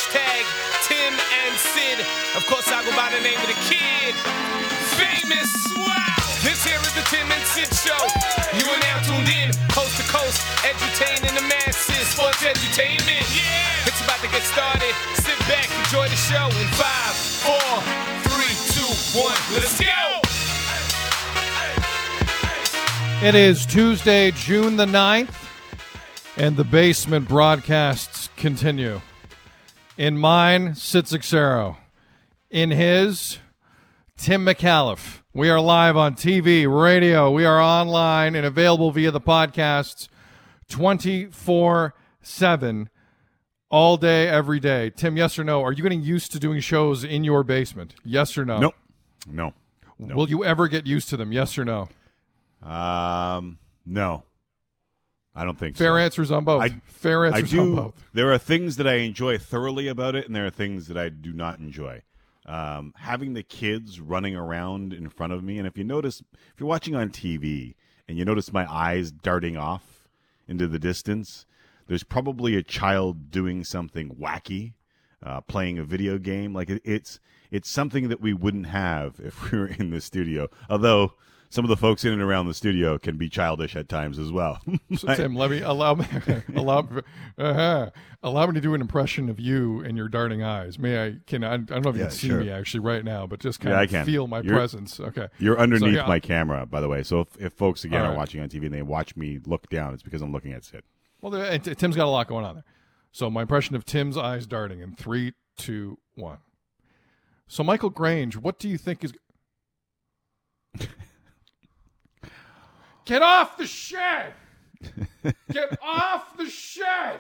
Hashtag Tim and Sid. Of course, I go by the name of the kid. Famous. Wow. This here is the Tim and Sid Show. You are now tuned in, coast to coast, edutaining the masses. Sports edutainment. Yeah. It's about to get started. Sit back, enjoy the show in 5, 4, 3, 2, 1. Let's go. It is Tuesday, June the 9th, and the basement broadcasts continue. In mine, Sid Cicero. In his, Tim McAuliffe. We are live on TV, radio. We are online and available via the podcasts 24/7, all day, every day. Tim, yes or no? Are you getting used to doing shows in your basement? Yes or no? Nope. No. Will you ever get used to them? Yes or no? No. I don't think Fair so. answers on both. Fair answers on both. There are things that I enjoy thoroughly about it, and there are things that I do not enjoy. Having the kids running around in front of me, and if you're watching on TV and you notice my eyes darting off into the distance, there's probably a child doing something wacky, playing a video game. Like it's something that we wouldn't have if we were in the studio. Although some of the folks in and around the studio can be childish at times as well. So Tim, allow me to do an impression of you and your darting eyes. I don't know if you can see me actually right now, but just kind of feel my presence. Okay, you're underneath my camera, by the way. So if folks again are watching on TV and they watch me look down, it's because I'm looking at Sid. Well, Tim's got a lot going on there. So my impression of Tim's eyes darting in 3, 2, 1. So Michael Grange, what do you think is? Get off the shed! Get off the shed!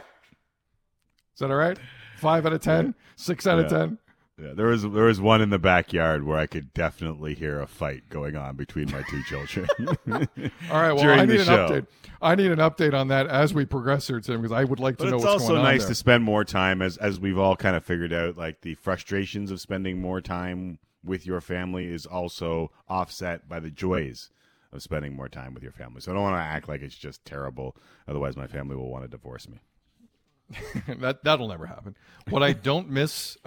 Is that all right? 5 out of 10? 6 out of 10? Yeah, there was one in the backyard where I could definitely hear a fight going on between my two children. All right, well, I need an update. I need an update on that as we progress here, Tim, because I would like to know what's going on. It's also nice to spend more time, as we've all kind of figured out, like the frustrations of spending more time with your family is also offset by the joys of spending more time with your family. So I don't want to act like it's just terrible. Otherwise, my family will want to divorce me. That'll never happen. What I don't miss,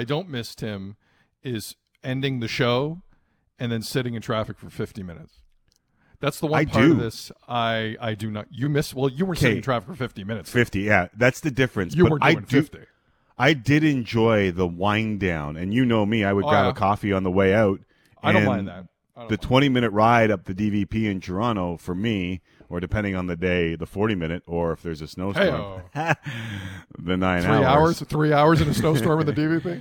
Tim, is ending the show and then sitting in traffic for 50 minutes. That's the one part of this I do not. You miss. Well, you were sitting in traffic for 50 minutes. 50, yeah, that's the difference. You were doing 50. I did enjoy the wind down, and you know me, I would grab a coffee on the way out. I don't mind that. The 20-minute ride up the DVP in Toronto for me, or depending on the day, the 40-minute, or if there's a snowstorm, the 9 hours. 3 hours in a snowstorm in the DVP?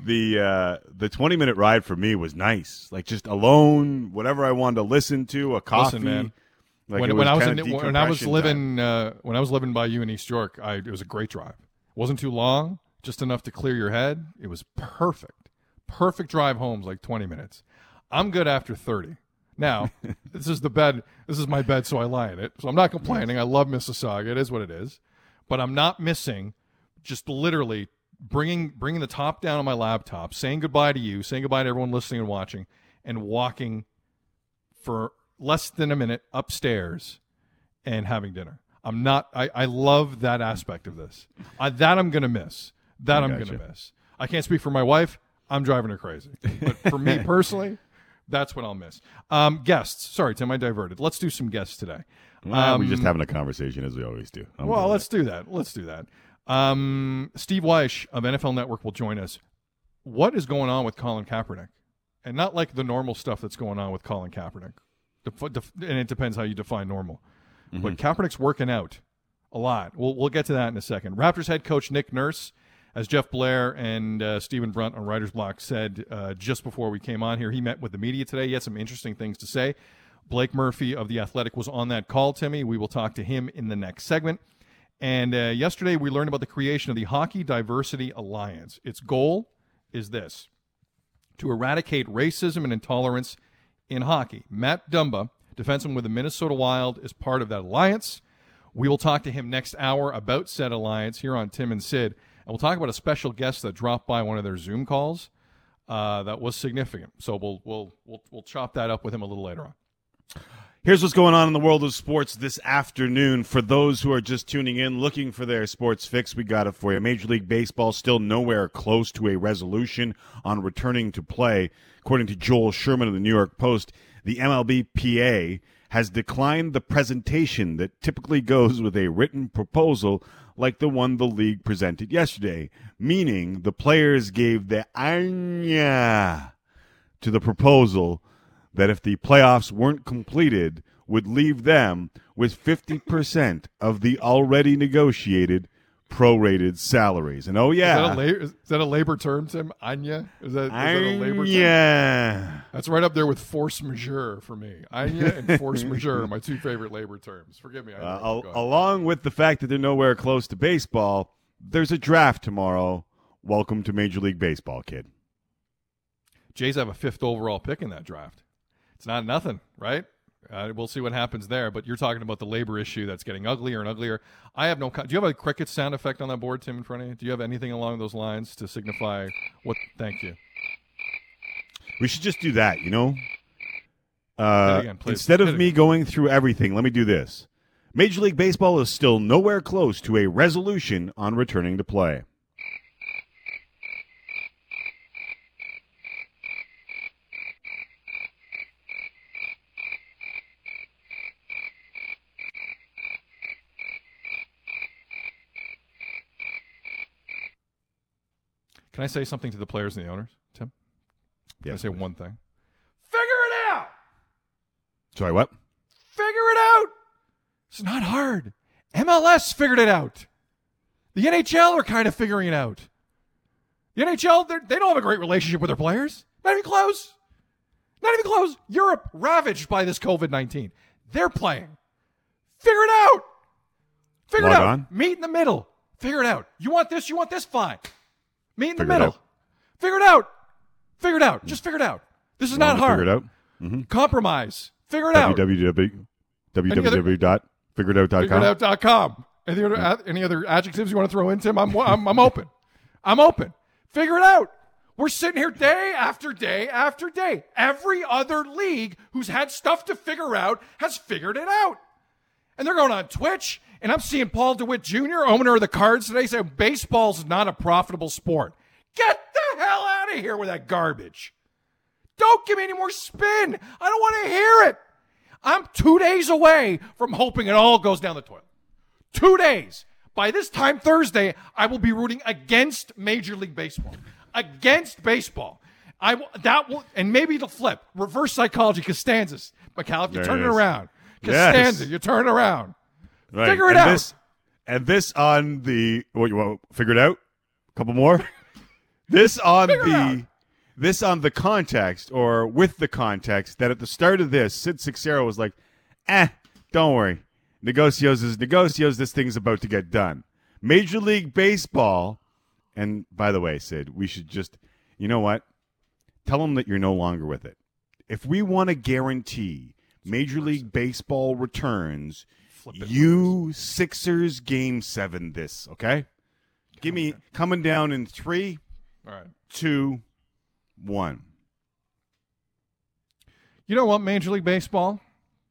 The 20-minute ride for me was nice. Like just alone, whatever I wanted to listen to, a coffee. Listen, man. Like when I was living by you in East York, it was a great drive. It wasn't too long, just enough to clear your head. It was perfect. Perfect drive home's like 20 minutes. I'm good after 30. Now, this is my bed, so I lie in it. So I'm not complaining. I love Mississauga. It is what it is. But I'm not missing just literally bringing the top down on my laptop, saying goodbye to you, saying goodbye to everyone listening and watching, and walking for less than a minute upstairs and having dinner. I love that aspect of this. That I'm going to miss. Miss. I can't speak for my wife. I'm driving her crazy. But for me personally, that's what I'll miss. Guests. Sorry, Tim, I diverted. Let's do some guests today. We're just having a conversation as we always do. Let's do that. Steve Weish of NFL Network will join us. What is going on with Colin Kaepernick? And not like the normal stuff that's going on with Colin Kaepernick. And it depends how you define normal. Mm-hmm. But Kaepernick's working out a lot. We'll get to that in a second. Raptors head coach Nick Nurse, as Jeff Blair and Stephen Brunt on Writer's Block said just before we came on here, he met with the media today. He had some interesting things to say. Blake Murphy of The Athletic was on that call, Timmy. We will talk to him in the next segment. And yesterday we learned about the creation of the Hockey Diversity Alliance. Its goal is this: to eradicate racism and intolerance in hockey. Matt Dumba, defenseman with the Minnesota Wild, is part of that alliance. We will talk to him next hour about said alliance here on Tim and Sid. And we'll talk about a special guest that dropped by one of their Zoom calls that was significant. So we'll chop that up with him a little later on. Here's what's going on in the world of sports this afternoon. For those who are just tuning in, looking for their sports fix, we got it for you. Major League Baseball still nowhere close to a resolution on returning to play. According to Joel Sherman of the New York Post, the MLBPA has declined the presentation that typically goes with a written proposal like the one the league presented yesterday, meaning the players gave the anya to the proposal that if the playoffs weren't completed, would leave them with 50% of the already negotiated prorated salaries. And oh yeah, is that a labor term, Tim? Anya? Is that a labor term? Yeah, That's right up there with force majeure for me. Anya and force majeure are my two favorite labor terms. Forgive me. Along with the fact that they're nowhere close to baseball, there's a draft tomorrow. Welcome to Major League Baseball, kid. Jays have a 5th overall pick in that draft. It's not nothing, right? We'll see what happens there, but you're talking about the labor issue that's getting uglier and uglier. I have no. Do you have a cricket sound effect on that board, Tim, in front of you? Do you have anything along those lines to signify what? Thank you. We should just do that, you know? Again, instead of me going through everything, let me do this. Major League Baseball is still nowhere close to a resolution on returning to play. Can I say something to the players and the owners, Tim? Can I say one thing? Figure it out! Sorry, what? Figure it out! It's not hard. MLS figured it out. The NHL are kind of figuring it out. The NHL, they don't have a great relationship with their players. Not even close. Not even close. Europe, ravaged by this COVID-19. They're playing. Figure it out! Figure it out. Meet in the middle. Figure it out. You want this? You want this? Fine. Meet in the middle. Figure it out. Figure it out. Just figure it out. This is not hard. Figure it out. Mm-hmm. Compromise. Figure it out. www.figureitout.com. Figureitout.com. Any other adjectives you want to throw in, Tim? I'm open. I'm open. Figure it out. We're sitting here day after day after day. Every other league who's had stuff to figure out has figured it out. And they're going on Twitch, and I'm seeing Paul DeWitt Jr., owner of the Cards today, say baseball's not a profitable sport. Get the hell out of here with that garbage. Don't give me any more spin. I don't want to hear it. I'm 2 days away from hoping it all goes down the toilet. 2 days. By this time Thursday, I will be rooting against Major League Baseball. Against baseball. And maybe it'll flip. Reverse psychology, Costanzas. McAuliffe, you turn it around. Costanza, you turn it around. Right. Figure it out. This on the what you want? Figure it out. A couple more. This on the context, or with the context that at the start of this, Sid Seixeiro was like, don't worry. Negocios is negocios. This thing's about to get done. Major League Baseball, and by the way, Sid, we should just, you know what? Tell them that you're no longer with it. If we want to guarantee Major League Baseball returns, you Sixers Game 7 this, okay? Give me coming down in 3, 2, 1. You know what, Major League Baseball?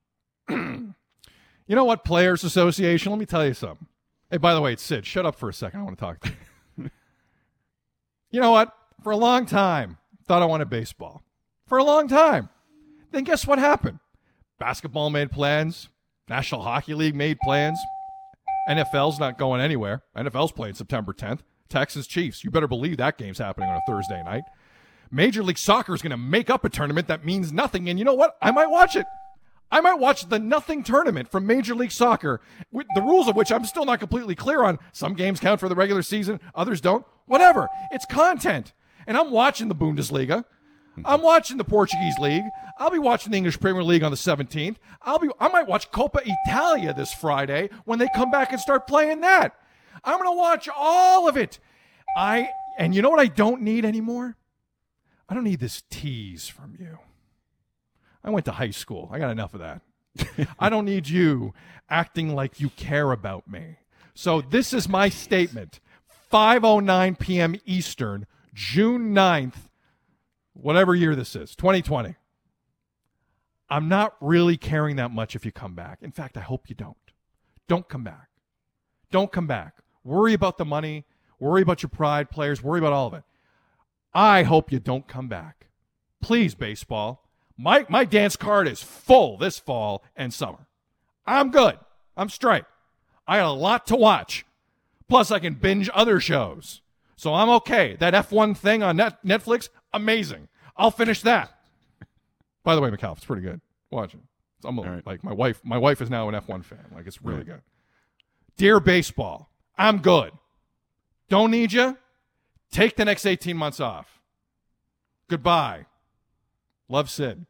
You know what, Players Association? Let me tell you something. Hey, by the way, it's Sid. Shut up for a second. I want to talk to you. You know what? For a long time, thought I wanted baseball. For a long time. Then guess what happened? Basketball made plans. National Hockey League made plans. NFL's not going anywhere. NFL's playing September 10th. Texans Chiefs. You better believe that game's happening on a Thursday night. Major League Soccer is going to make up a tournament that means nothing. And you know what? I might watch it. I might watch the nothing tournament from Major League Soccer, with the rules of which I'm still not completely clear on. Some games count for the regular season. Others don't. Whatever. It's content. And I'm watching the Bundesliga. I'm watching the Portuguese League. I'll be watching the English Premier League on the 17th. I might watch Coppa Italia this Friday when they come back and start playing that. I'm going to watch all of it. And you know what I don't need anymore? I don't need this tease from you. I went to high school. I got enough of that. I don't need you acting like you care about me. So this is my statement. 5:09 p.m. Eastern, June 9th, whatever year this is, 2020. I'm not really caring that much if you come back. In fact, I hope you don't. Don't come back. Don't come back. Worry about the money. Worry about your pride, players. Worry about all of it. I hope you don't come back. Please, baseball. My dance card is full this fall and summer. I'm good. I'm straight. I got a lot to watch. Plus, I can binge other shows. So I'm okay. That F1 thing on Netflix, amazing. I'll finish that. By the way, McAlph, it's pretty good. Watch it. Like my wife is now an F1 fan. Like, it's really good. Dear baseball, I'm good. Don't need you. Take the next 18 months off. Goodbye. Love, Sid.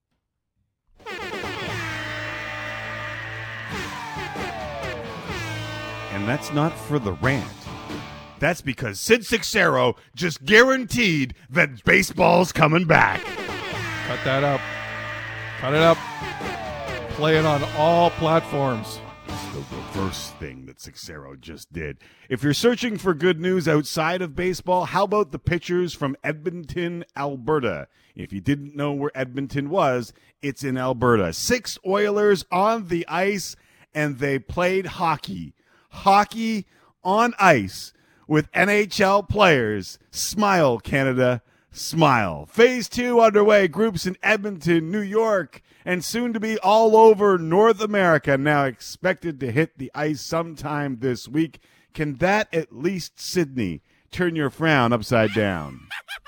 And that's not for the rant. That's because Sid Seixeiro just guaranteed that baseball's coming back. Cut that up. Cut it up. Play it on all platforms. The reverse thing that Seixeiro just did. If you're searching for good news outside of baseball, how about the pitchers from Edmonton, Alberta? If you didn't know where Edmonton was, it's in Alberta. 6 Oilers on the ice, and they played hockey. Hockey on ice with NHL players. Smile, Canada. Smile. Phase 2 underway. Groups in Edmonton, New York, and soon to be all over North America, now expected to hit the ice sometime this week. Can that, at least Sydney, turn your frown upside down?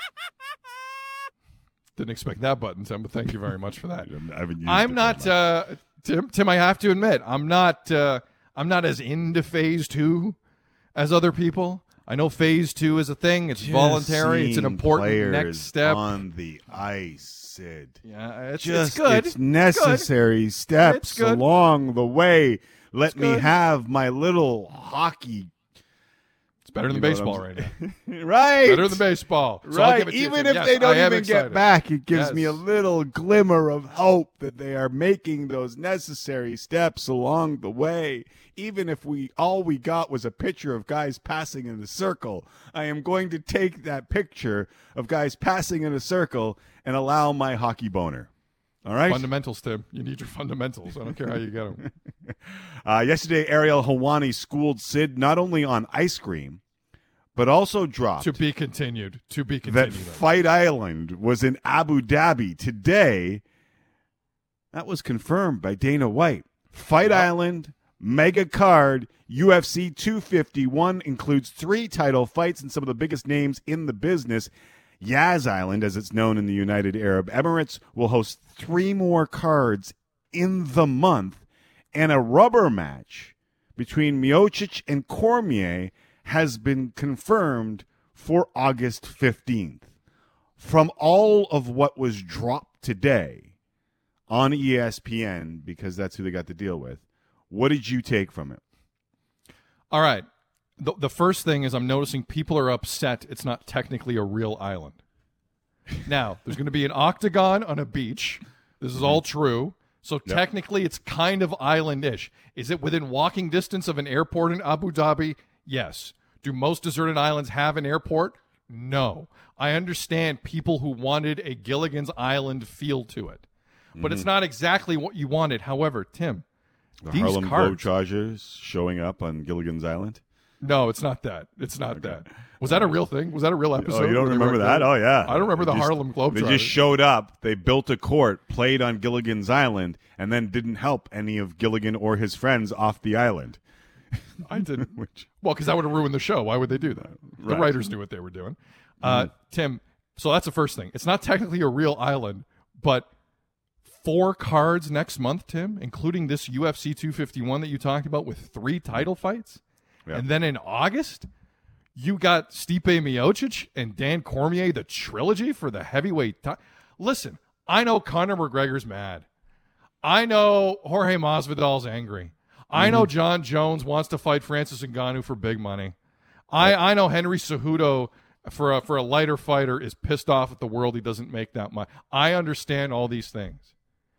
Didn't expect that button, Tim, but thank you very much for that. I'm not, Tim, I have to admit, I'm not as into Phase 2 as other people. I know Phase 2 is a thing. It's voluntary. It's an important next step. On the ice, Sid. Yeah, it's good. It's necessary steps along the way. Let me have my little hockey. It's better than baseball right now. Right. Better than baseball. So right. Even if they don't even get back, it gives me a little glimmer of hope that they are making those necessary steps along the way. Even if all we got was a picture of guys passing in a circle, I am going to take that picture of guys passing in a circle and allow my hockey boner. All right? Fundamentals, Tim. You need your fundamentals. I don't care how you get them. Yesterday, Ariel Helwani schooled Sid not only on ice cream, but also dropped. To be continued. That Fight Island was in Abu Dhabi today. That was confirmed by Dana White. Fight Island, mega card, UFC 251 includes 3 title fights and some of the biggest names in the business. Yas Island, as it's known in the United Arab Emirates, will host 3 more cards in the month, and a rubber match between Miocic and Cormier has been confirmed for August 15th. From all of what was dropped today on ESPN, because that's who they got to deal with, what did you take from it? All right. The first thing is I'm noticing people are upset it's not technically a real island. Now, there's going to be an octagon on a beach. This is all true. So technically it's kind of island-ish. Is it within walking distance of an airport in Abu Dhabi? Yes. Do most deserted islands have an airport? No. I understand people who wanted a Gilligan's Island feel to it. But it's not exactly what you wanted. However, Tim, the these Harlem cards, Globetrotters showing up on Gilligan's Island? No, it's not that. It's not that. Was that a real thing? Was that a real episode? Oh, you don't remember that? Oh, yeah. I don't remember the Harlem Globetrotters. They just showed up. They built a court, played on Gilligan's Island, and then didn't help any of Gilligan or his friends off the island. I didn't. Well, because that would have ruined the show. Why would they do that? The writers knew what they were doing. Tim, so that's the first thing. It's not technically a real island, but 4 cards next month, Tim, including this UFC 251 that you talked about with 3 title fights. Yeah. And then in August, you got Stipe Miocic and Dan Cormier, the trilogy for the heavyweight. Listen, I know Conor McGregor's mad. I know Jorge Masvidal's angry. I know John Jones wants to fight Francis Ngannou for big money. I know Henry Cejudo, for a lighter fighter, is pissed off at the world he doesn't make that much. I understand all these things.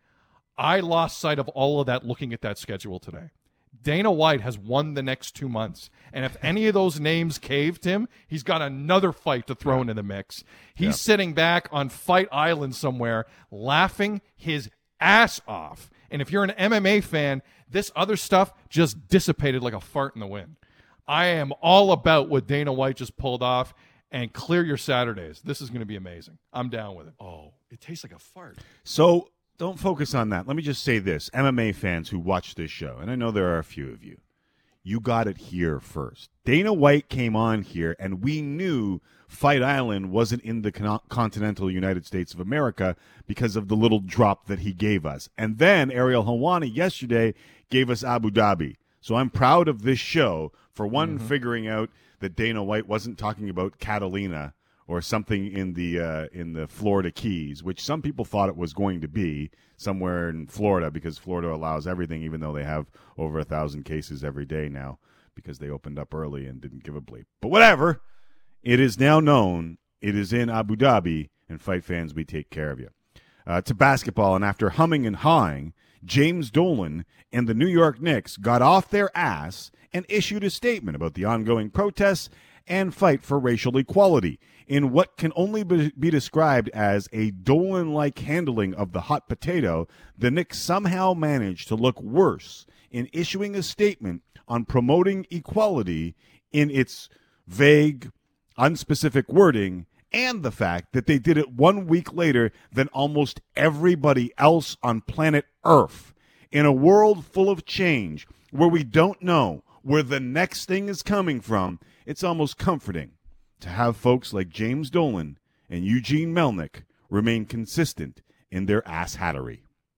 I lost sight of all of that looking at that schedule today. Dana White has won the next 2 months. And if any of those names caved him, he's got another fight to throw into the mix. He's sitting back on Fight Island somewhere, laughing his ass off. And if you're an MMA fan, this other stuff just dissipated like a fart in the wind. I am all about what Dana White just pulled off, and clear your Saturdays. This is going to be amazing. I'm down with it. Oh, it tastes like a fart. So don't focus on that. Let me just say this. MMA fans who watch this show, and I know there are a few of you, you got it here first. Dana White came on here, and we knew Fight Island wasn't in the continental United States of America because of the little drop that he gave us. And then Ariel Helwani yesterday gave us Abu Dhabi. So I'm proud of this show for one, figuring out that Dana White wasn't talking about Catalina or something in the Florida Keys, which some people thought it was going to be somewhere in Florida, because Florida allows everything, even though they have over 1,000 cases every day now because they opened up early and didn't give a bleep. But whatever, it is now known it is in Abu Dhabi, and fight fans, we take care of you. To basketball, and after humming and hawing, James Dolan and the New York Knicks got off their ass and issued a statement about the ongoing protests and fight for racial equality in what can only be described as a Dolan-like handling of the hot potato. The Knicks somehow managed to look worse in issuing a statement on promoting equality in its vague, unspecific wording, and the fact that they did it 1 week later than almost everybody else on planet Earth. In a world full of change, where we don't know where the next thing is coming from, it's almost comforting to have folks like James Dolan and Eugene Melnick remain consistent in their asshattery.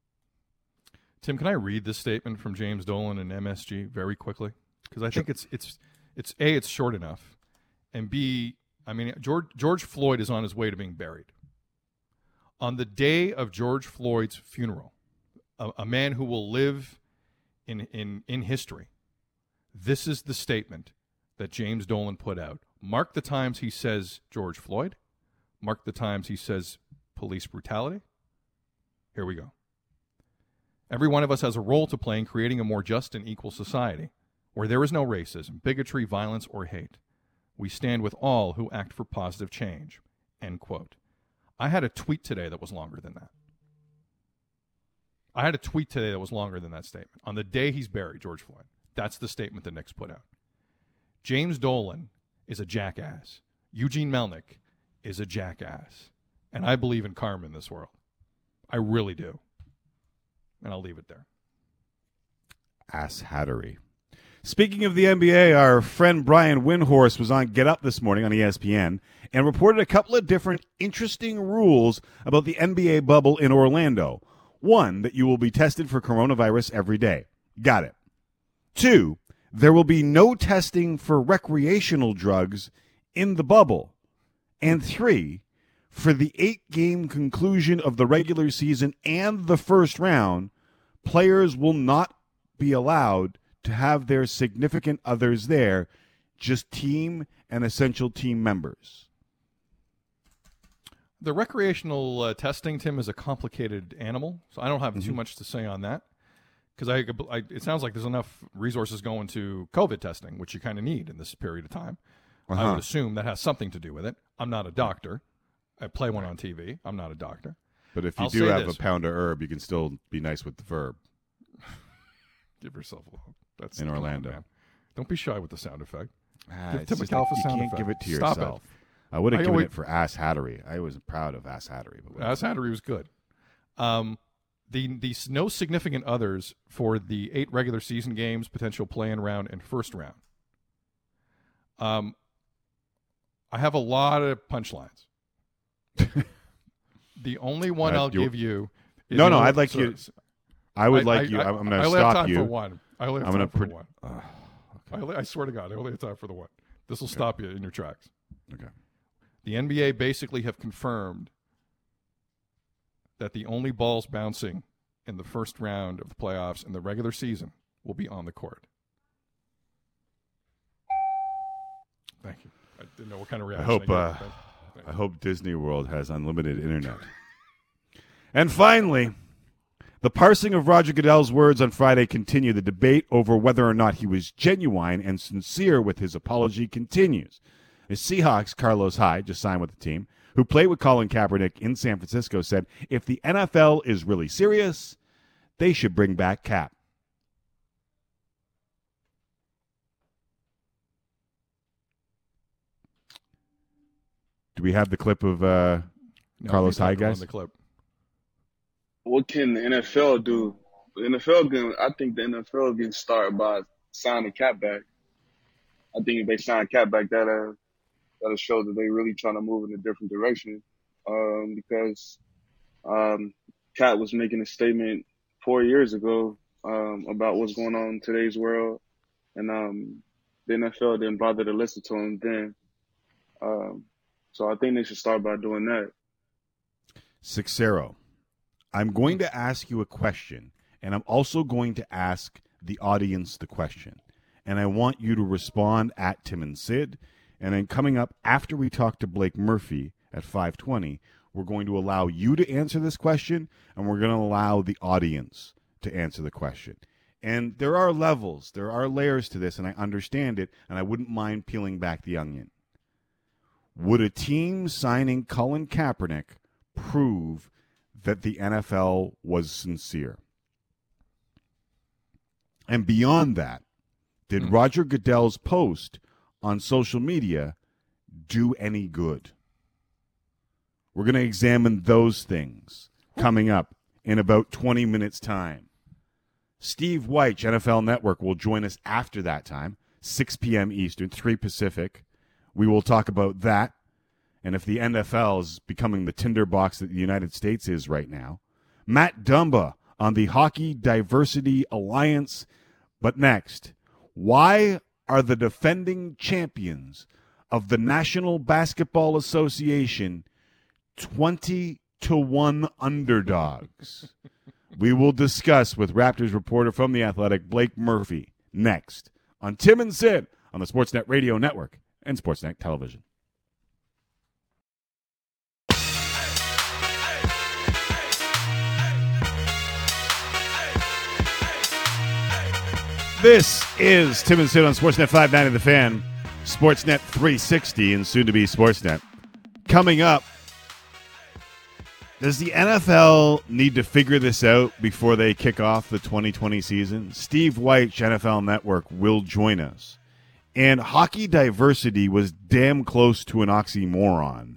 Tim, can I read this statement from James Dolan and MSG very quickly? Because I think it's A, it's short enough, and B, I mean, George Floyd is on his way to being buried. On the day of George Floyd's funeral, a man who will live in history, this is the statement that James Dolan put out. Mark the times he says George Floyd. Mark the times he says police brutality. Here we go. Every one of us has a role to play in creating a more just and equal society where there is no racism, bigotry, violence, or hate. We stand with all who act for positive change. End quote. I had a tweet today that was longer than that. I had a tweet today that was longer than that statement. On the day he's buried, George Floyd. That's the statement the Knicks put out. James Dolan is a jackass. Eugene Melnick is a jackass. And I believe in karma in this world. I really do. And I'll leave it there. Asshattery. Speaking of the NBA, our friend Brian Windhorst was on Get Up this morning on ESPN and reported a couple of different interesting rules about the NBA bubble in Orlando. One, that you will be tested for coronavirus every day. Got it. 2, there will be no testing for recreational drugs in the bubble. And 3, for the 8-game conclusion of the regular season and the first round, players will not be allowed to have their significant others there, just team and essential team members. The recreational testing, Tim, is a complicated animal, so I don't have too much to say on that. Because it sounds like there's enough resources going to COVID testing, which you kind of need in this period of time. I would assume that has something to do with it. I'm not a doctor. I play one on TV. I'm not a doctor. But if you do have a pound of herb, you can still be nice with the verb. Give yourself a little. That's in Orlando. Man. Don't be shy with the sound effect. Give Tim McAlpha sound effect. Give it to yourself. Stop it. I would have given it for ass hattery. I was proud of ass hattery. Ass hattery was good. The no significant others for the 8 regular season games, potential play-in round, and first round. I have a lot of punchlines. The only one I'll give you is... No, I'd like you... I would like you... I'm going to stop you. For one. I only have time for one. Okay. I swear to God, I only have time for the one. This will stop you in your tracks. Okay. The NBA basically have confirmed that the only balls bouncing in the first round of the playoffs in the regular season will be on the court. Thank you. I didn't know what kind of reaction I hope Disney World has unlimited internet. And finally, the parsing of Roger Goodell's words on Friday continued. The debate over whether or not he was genuine and sincere with his apology continues. The Seahawks, Carlos Hyde, just signed with the team, who played with Colin Kaepernick in San Francisco, said, if the NFL is really serious, they should bring back Cap. Do we have the clip of Carlos Hyde, guys? The clip. What can the NFL do? I think the NFL can start by signing Cap back. I think if they sign Cap back, that'll show that they really trying to move in a different direction. Because Cap was making a statement 4 years ago about what's going on in today's world, and the NFL didn't bother to listen to him then. So I think they should start by doing that. Sixero, I'm going to ask you a question, and I'm also going to ask the audience the question. And I want you to respond at Tim and Sid. And then coming up after we talk to Blake Murphy at 5:20, we're going to allow you to answer this question, and we're going to allow the audience to answer the question. And there are levels, there are layers to this, and I understand it, and I wouldn't mind peeling back the onion. Would a team signing Colin Kaepernick prove that the NFL was sincere? And beyond that, did Roger Goodell's post on social media do any good? We're going to examine those things coming up in about 20 minutes' time. Steve Wyche, NFL Network, will join us after that time, 6 p.m. Eastern, 3 Pacific. We will talk about that and if the NFL is becoming the tinderbox that the United States is right now. Matt Dumba on the Hockey Diversity Alliance. But next, why are the defending champions of the National Basketball Association 20-1 underdogs? We will discuss with Raptors reporter from The Athletic, Blake Murphy, next on Tim and Sid on the Sportsnet Radio Network and Sportsnet Television. This is Tim and Sid on Sportsnet 590 The Fan, Sportsnet 360, and soon to be Sportsnet. Coming up, does the NFL need to figure this out before they kick off the 2020 season? Steve Wyche, NFL Network, will join us. And hockey diversity was damn close to an oxymoron.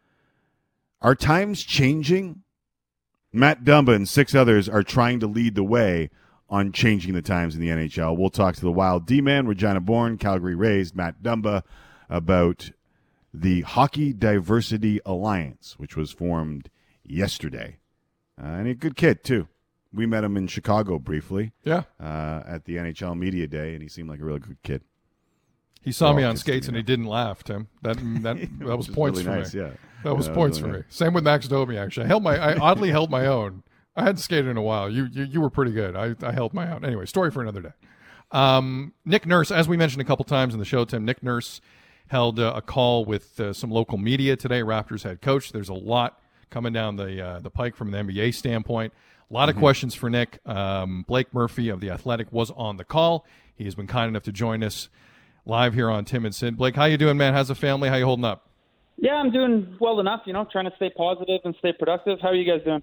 Are times changing? Matt Dumba and 6 others are trying to lead the way on changing the times in the NHL. We'll talk to the Wild D-Man, Regina-born, Calgary-raised Matt Dumba about the Hockey Diversity Alliance, which was formed yesterday. And a good kid, too. We met him in Chicago briefly. Yeah. At the NHL Media Day, and he seemed like a really good kid. He saw me on skates, and he didn't laugh, Tim. That was points really for nice, me. Yeah. That was points really for nice. me. Same with Max Domi, actually. I oddly held my own. I hadn't skated in a while. You were pretty good. I held my own. Anyway, story for another day. Nick Nurse, as we mentioned a couple times in the show, Tim, Nick Nurse held a call with some local media today, Raptors head coach. There's a lot coming down the pike from an NBA standpoint. A lot of questions for Nick. Blake Murphy of The Athletic was on the call. He has been kind enough to join us live here on Tim and Sid. Blake, how you doing, man? How's the family? How you holding up? Yeah, I'm doing well enough, trying to stay positive and stay productive. How are you guys doing?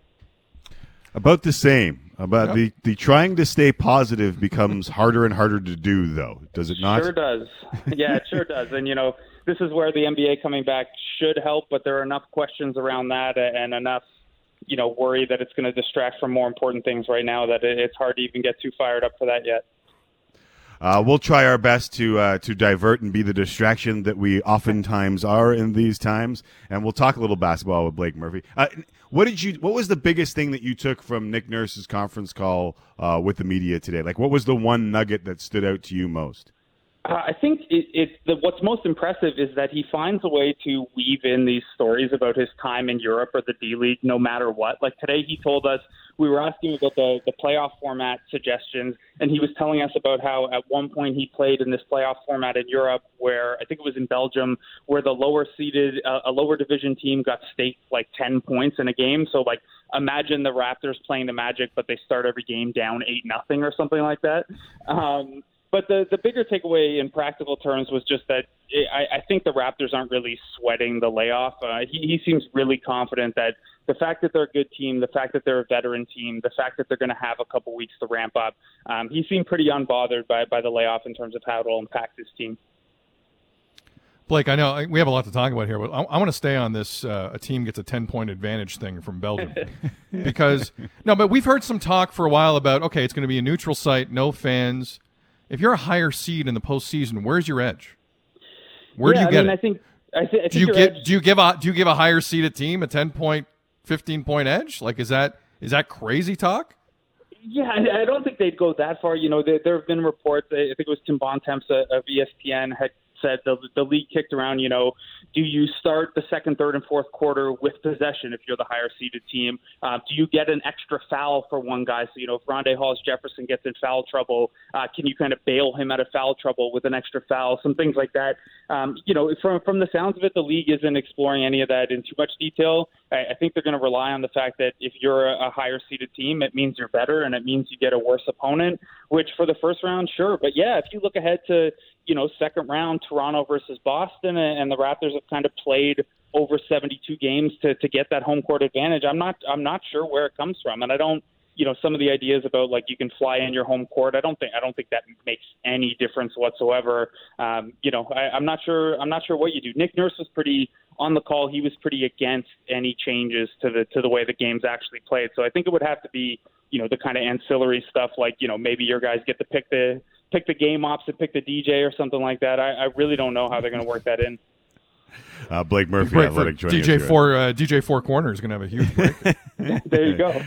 About the same. The trying to stay positive becomes harder and harder to do, though. Does it not? Sure does. Yeah, it sure does. And, this is where the NBA coming back should help, but there are enough questions around that and enough, worry that it's going to distract from more important things right now that it's hard to even get too fired up for that yet. We'll try our best to divert and be the distraction that we oftentimes are in these times, and we'll talk a little basketball with Blake Murphy. What was the biggest thing that you took from Nick Nurse's conference call with the media today? Like, what was the one nugget that stood out to you most? I think what's most impressive is that he finds a way to weave in these stories about his time in Europe or the D-League no matter what. Like today he told us, we were asking about the playoff format suggestions, and he was telling us about how at one point he played in this playoff format in Europe where, I think it was in Belgium, where the lower-seeded, a lower division team got staked like 10 points in a game. So, imagine the Raptors playing the Magic, but they start every game down 8-0 or something like that. But the bigger takeaway in practical terms was just that I think the Raptors aren't really sweating the layoff. He seems really confident that the fact that they're a good team, the fact that they're a veteran team, the fact that they're going to have a couple weeks to ramp up, he seemed pretty unbothered by the layoff in terms of how it will impact his team. Blake, I know we have a lot to talk about here, but I want to stay on this a team gets a 10-point advantage thing from Belgium. Because, but we've heard some talk for a while about, okay, it's going to be a neutral site, no fans. If you're a higher seed in the postseason, where's your edge? Where do you get it? I think do you give a higher seeded team a 10-point, 15-point edge? Like, is that crazy talk? Yeah, I don't think they'd go that far. There have been reports. I think it was Tim Bontemps of ESPN had said the league kicked around, do you start the second, third, and fourth quarter with possession if you're the higher seeded team? Do you get an extra foul for one guy? So, if Rondé Hollis-Jefferson gets in foul trouble, can you kind of bail him out of foul trouble with an extra foul? Some things like that. From the sounds of it, the league isn't exploring any of that in too much detail. I think they're going to rely on the fact that if you're a higher seeded team, it means you're better and it means you get a worse opponent, which for the first round, sure. But yeah, if you look ahead to, second round, Toronto versus Boston, and the Raptors have kind of played over 72 games to get that home court advantage. I'm not sure where it comes from. And I don't, some of the ideas about like you can fly in your home court, I don't think that makes any difference whatsoever. I'm not sure what you do. Nick Nurse was pretty on the call. He was pretty against any changes to the way the game's actually played. So I think it would have to be, the kind of ancillary stuff like, maybe your guys get to pick the game ops and pick the DJ or something like that. I really don't know how they're going to work that in. Blake Murphy, Athletic, joining us here. DJ Four Corner is going to have a huge break. There you go.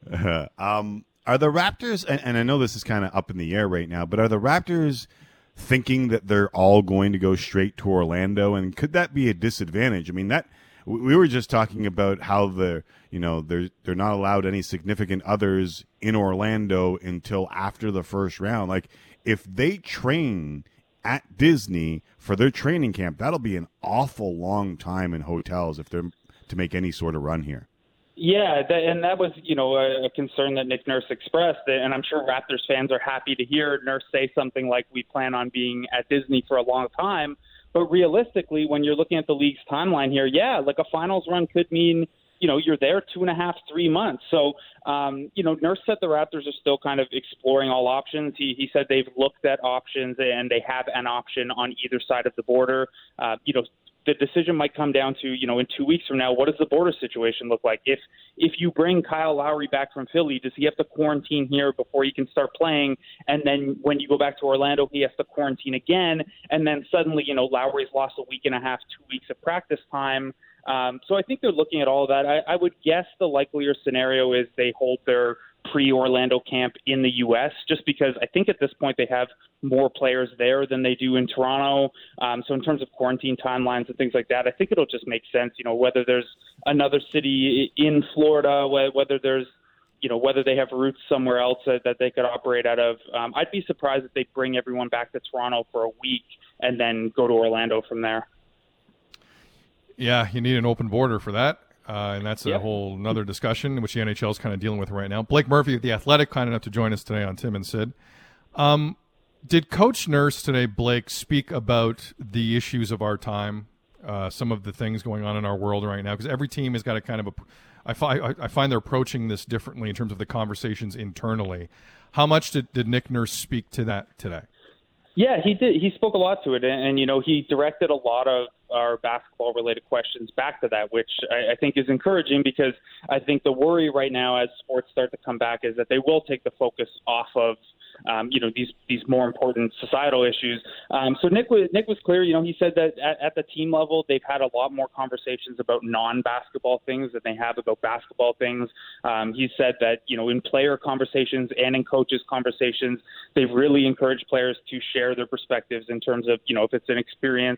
Are the Raptors, and I know this is kind of up in the air right now, but are the Raptors thinking that they're all going to go straight to Orlando, and could that be a disadvantage? I mean, that we were just talking about how they're not allowed any significant others in Orlando until after the first round. Like, if they train at Disney for their training camp, that'll be an awful long time in hotels if they're to make any sort of run here. Yeah, that was, a concern that Nick Nurse expressed, and I'm sure Raptors fans are happy to hear Nurse say something like, we plan on being at Disney for a long time. But realistically, when you're looking at the league's timeline here, like a finals run could mean, you're there 2.5, 3 months. So, Nurse said the Raptors are still kind of exploring all options. He said they've looked at options and they have an option on either side of the border. The decision might come down to, in 2 weeks from now, what does the border situation look like? If you bring Kyle Lowry back from Philly, does he have to quarantine here before he can start playing? And then when you go back to Orlando, he has to quarantine again. And then suddenly, Lowry's lost a week and a half, 2 weeks of practice time. So I think they're looking at all of that. I would guess the likelier scenario is they hold their pre-Orlando camp in the U.S. just because I think at this point they have more players there than they do in Toronto. So in terms of quarantine timelines and things like that, I think it'll just make sense, whether there's another city in Florida, whether there's, whether they have roots somewhere else that they could operate out of. I'd be surprised if they bring everyone back to Toronto for a week and then go to Orlando from there. Yeah, you need an open border for that. And that's a whole another discussion, which the NHL is kind of dealing with right now. Blake Murphy of The Athletic, kind enough to join us today on Tim and Sid. Did Coach Nurse today, Blake, speak about the issues of our time, some of the things going on in our world right now? Because every team has got a kind of I find they're approaching this differently in terms of the conversations internally. How much did Nick Nurse speak to that today? Yeah, he did. He spoke a lot to it, and he directed a lot of our basketball-related questions back to that, which I think is encouraging because I think the worry right now as sports start to come back is that they will take the focus off of these more important societal issues. So Nick was clear. He said that at the team level, they've had a lot more conversations about non-basketball things than they have about basketball things. He said that, in player conversations and in coaches conversations, they've really encouraged players to share their perspectives in terms of, if it's an experience,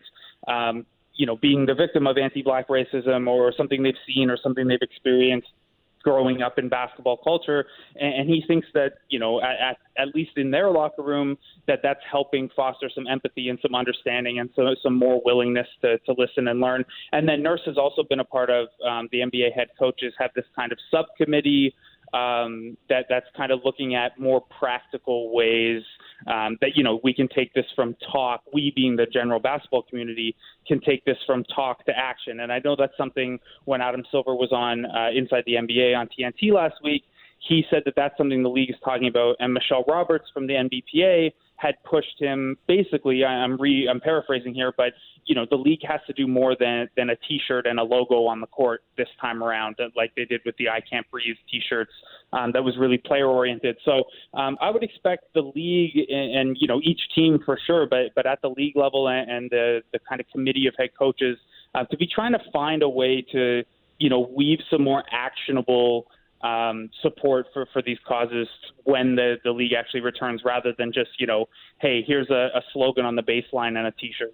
being the victim of anti-Black racism or something they've seen or something they've experienced growing up in basketball culture. And he thinks that, at least in their locker room, that's helping foster some empathy and some understanding and some more willingness to listen and learn. And then Nurse has also been a part of the NBA head coaches have this kind of subcommittee that's kind of looking at more practical ways that, we can take this from talk, we being the general basketball community, can take this from talk to action. And I know that's something when Adam Silver was on Inside the NBA on TNT last week, he said that that's something the league is talking about. And Michelle Roberts from the NBPA had pushed him. Basically, I'm paraphrasing here, but the league has to do more than a T-shirt and a logo on the court this time around, like they did with the I Can't Breathe T-shirts. That was really player oriented. So I would expect the league and each team for sure, but at the league level and the kind of committee of head coaches to be trying to find a way to weave some more actionable support for these causes when the league actually returns, rather than just, hey, here's a slogan on the baseline and a T-shirt.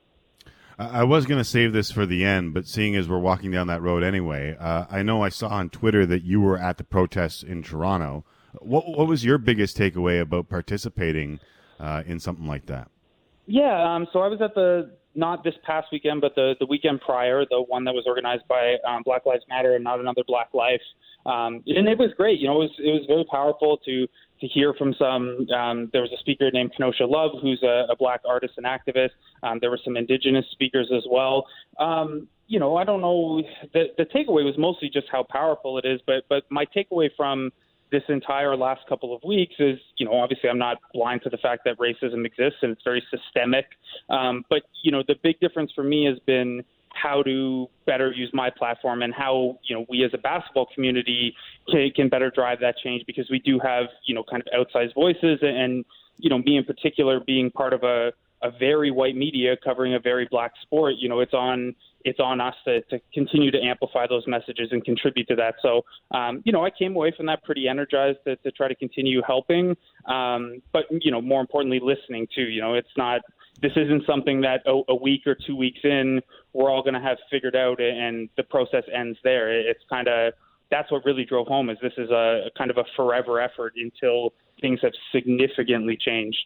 I was going to save this for the end, but seeing as we're walking down that road anyway, I know I saw on Twitter that you were at the protests in Toronto. What was your biggest takeaway about participating in something like that? Yeah, so I was at not this past weekend, but the weekend prior, the one that was organized by Black Lives Matter and Not Another Black Life. And it was great. It was very powerful to hear from some. There was a speaker named Kenosha Love, who's a black artist and activist. There were some indigenous speakers as well. I don't know. The takeaway was mostly just how powerful it is. But my takeaway from this entire last couple of weeks is, obviously I'm not blind to the fact that racism exists and it's very systemic. But the big difference for me has been how to better use my platform and how, we as a basketball community can better drive that change, because we do have, kind of outsized voices and, me in particular being part of a very white media covering a very black sport, it's on us to continue to amplify those messages and contribute to that. So, I came away from that pretty energized to try to continue helping. But, more importantly, listening too. This isn't something that a week or 2 weeks in, we're all going to have figured out and the process ends there. It's kind of, that's what really drove home, is this is a kind of a forever effort until things have significantly changed.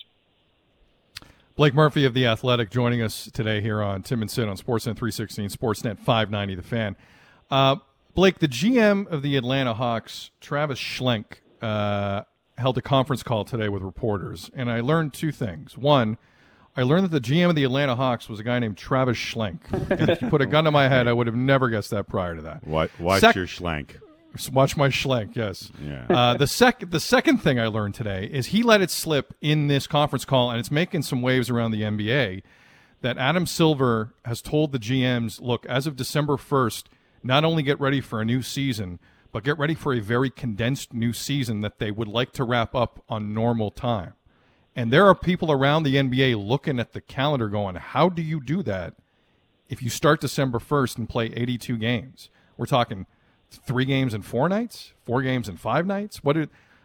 Blake Murphy of The Athletic joining us today here on Tim and Sid on Sportsnet 316, Sportsnet 590, The Fan. Blake, the GM of the Atlanta Hawks, Travis Schlenk, held a conference call today with reporters, and I learned two things. One, I learned that the GM of the Atlanta Hawks was a guy named Travis Schlenk. And if you put a gun to my head, I would have never guessed that prior to that. Watch your Schlenk. Watch my Schlenk, yes. Yeah. The second thing I learned today is he let it slip in this conference call, and it's making some waves around the NBA, that Adam Silver has told the GMs, look, as of December 1st, not only get ready for a new season, but get ready for a very condensed new season that they would like to wrap up on normal time. And there are people around the NBA looking at the calendar going, how do you do that if you start December 1st and play 82 games? We're talking 3 games in 4 nights, 4 games in 5 nights. What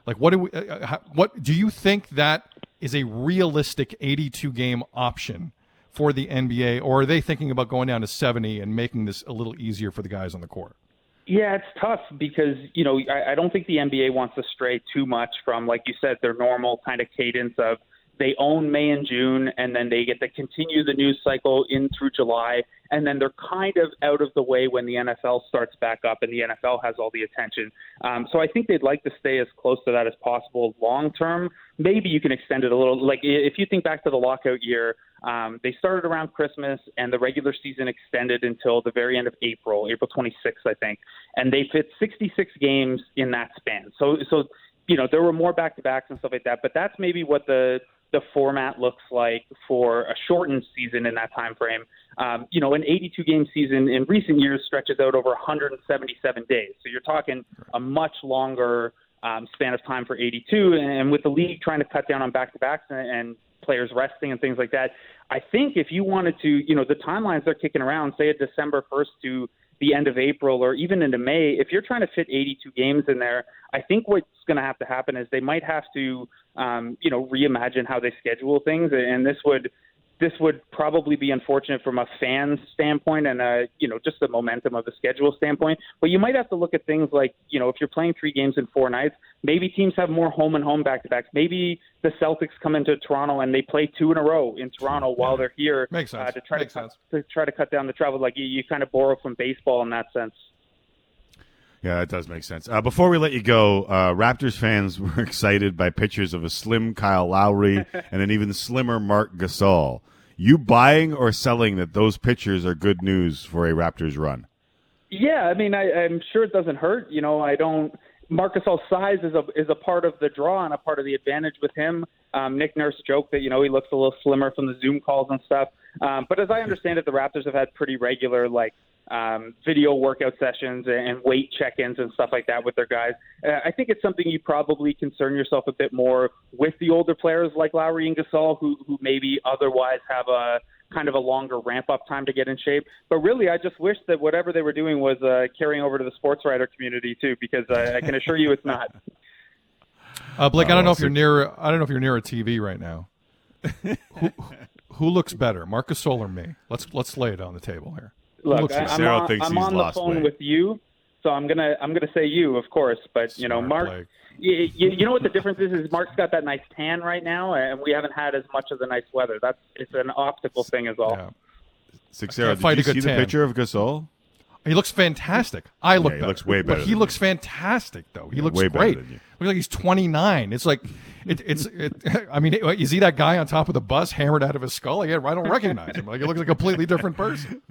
do you think that is a realistic 82 game option for the NBA, or are they thinking about going down to 70 and making this a little easier for the guys on the court? Yeah, it's tough because, I don't think the NBA wants to stray too much from, like you said, their normal kind of cadence of they own May and June, and then they get to continue the news cycle in through July, and then they're kind of out of the way when the NFL starts back up and the NFL has all the attention. So I think they'd like to stay as close to that as possible long term. Maybe you can extend it a little. Like if you think back to the lockout year, they started around Christmas and the regular season extended until the very end of April 26th, I think. And they fit 66 games in that span. So there were more back-to-backs and stuff like that, but that's maybe what the format looks like for a shortened season in that time frame. An 82-game season in recent years stretches out over 177 days. So you're talking a much longer span of time for 82. And with the league trying to cut down on back-to-backs and players resting and things like that, I think if you wanted to, the timelines they're kicking around, say a December 1st to the end of April or even into May, if you're trying to fit 82 games in there, I think what's going to have to happen is they might have to, reimagine how they schedule things. And this would probably be unfortunate from a fan standpoint and, just the momentum of the schedule standpoint. But you might have to look at things like, if you're playing 3 games in 4 nights, maybe teams have more home and home back-to-backs. Maybe the Celtics come into Toronto and they play 2 in a row in Toronto while they're here. Makes sense. To try to cut down the travel. Like you kind of borrow from baseball in that sense. Yeah, that does make sense. Before we let you go, Raptors fans were excited by pictures of a slim Kyle Lowry and an even slimmer Marc Gasol. You buying or selling that those pictures are good news for a Raptors run? Yeah, I mean, I'm sure it doesn't hurt. Marc Gasol's size is a part of the draw and a part of the advantage with him. Nick Nurse joked that, he looks a little slimmer from the Zoom calls and stuff. But as I understand it, the Raptors have had pretty regular, video workout sessions and weight check-ins and stuff like that with their guys. I think it's something you probably concern yourself a bit more with the older players like Lowry and Gasol, who maybe otherwise have a kind of a longer ramp-up time to get in shape. But really, I just wish that whatever they were doing was carrying over to the sports writer community too, because I can assure you it's not. Blake, I don't know if you're near a TV right now. Who looks better, Marc Gasol or me? Let's lay it on the table here. Look, I'm on the phone with you, so I'm gonna say you, of course. But Smart, Mark, Blake. you know what the difference is? Mark's got that nice tan right now, and we haven't had as much of the nice weather. It's an optical thing, is all. Yeah. Sixera, did you see the picture of Gasol? He looks fantastic. I look better. He looks way better. But he looks fantastic, though. He looks way great. better than you. Looks like he's 29. It's like, I mean, you see that guy on top of the bus hammered out of his skull? I don't recognize him. Like, he looks like a completely different person.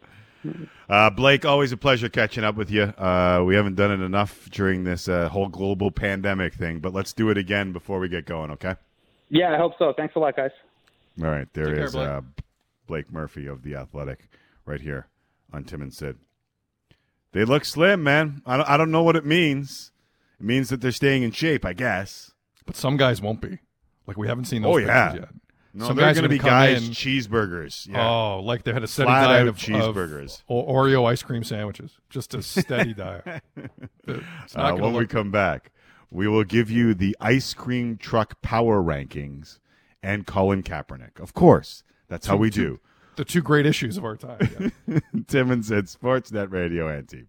Blake, always a pleasure catching up with you. We haven't done it enough during this whole global pandemic thing, but let's do it again before we get going, okay? Yeah, I hope so. Thanks a lot, guys. All right, there Take is care, Blake Murphy of The Athletic right here on Tim and Sid. They look slim, man. I don't know what it means. It means that they're staying in shape, I guess. But some guys won't be. Like, we haven't seen those pictures yet. No, some they're guys going to be come guys in, cheeseburgers. Yeah. Oh, like they had a steady Flat diet out of cheeseburgers. Oreo ice cream sandwiches. Just a steady diet. It's not When we come back, we will give you the ice cream truck power rankings and Colin Kaepernick. Of course, that's how we do. The two great issues of our time. Yeah. Tim and Sid, Sportsnet Radio and TV.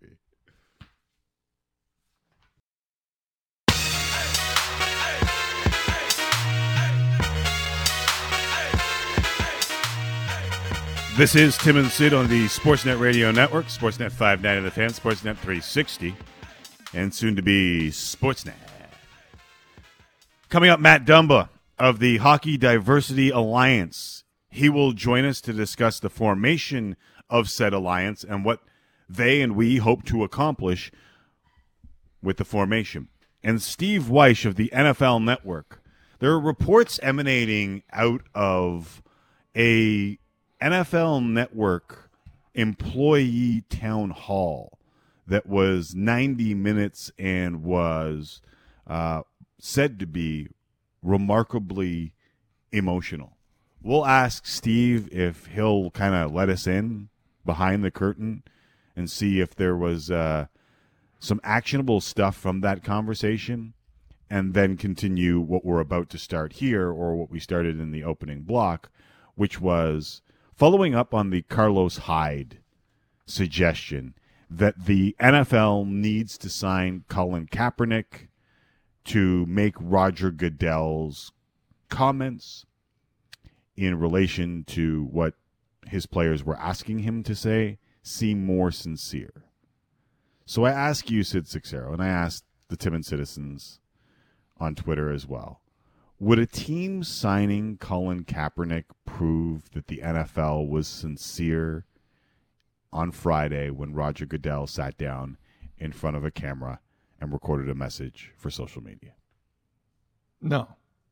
This is Tim and Sid on the Sportsnet Radio Network, Sportsnet 590 The Fan, Sportsnet 360, and soon to be Sportsnet. Coming up, Matt Dumba of the Hockey Diversity Alliance. He will join us to discuss the formation of said alliance and what they and we hope to accomplish with the formation. And Steve Wyche of the NFL Network. There are reports emanating out of a NFL Network employee town hall that was 90 minutes and was said to be remarkably emotional. We'll ask Steve if he'll kind of let us in behind the curtain and see if there was some actionable stuff from that conversation, and then continue what we're about to start here, or what we started in the opening block, which was following up on the Carlos Hyde suggestion that the NFL needs to sign Colin Kaepernick to make Roger Goodell's comments in relation to what his players were asking him to say seem more sincere. So I ask you, Sid Sixero, and I asked the Tim and Citizens on Twitter as well, would a team signing Colin Kaepernick prove that the NFL was sincere on Friday when Roger Goodell sat down in front of a camera and recorded a message for social media? No.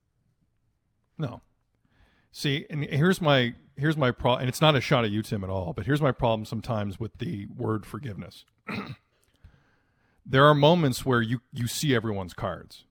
See, and here's my problem, and it's not a shot at you, Tim, at all, but here's my problem sometimes with the word forgiveness. There are moments where you see everyone's cards.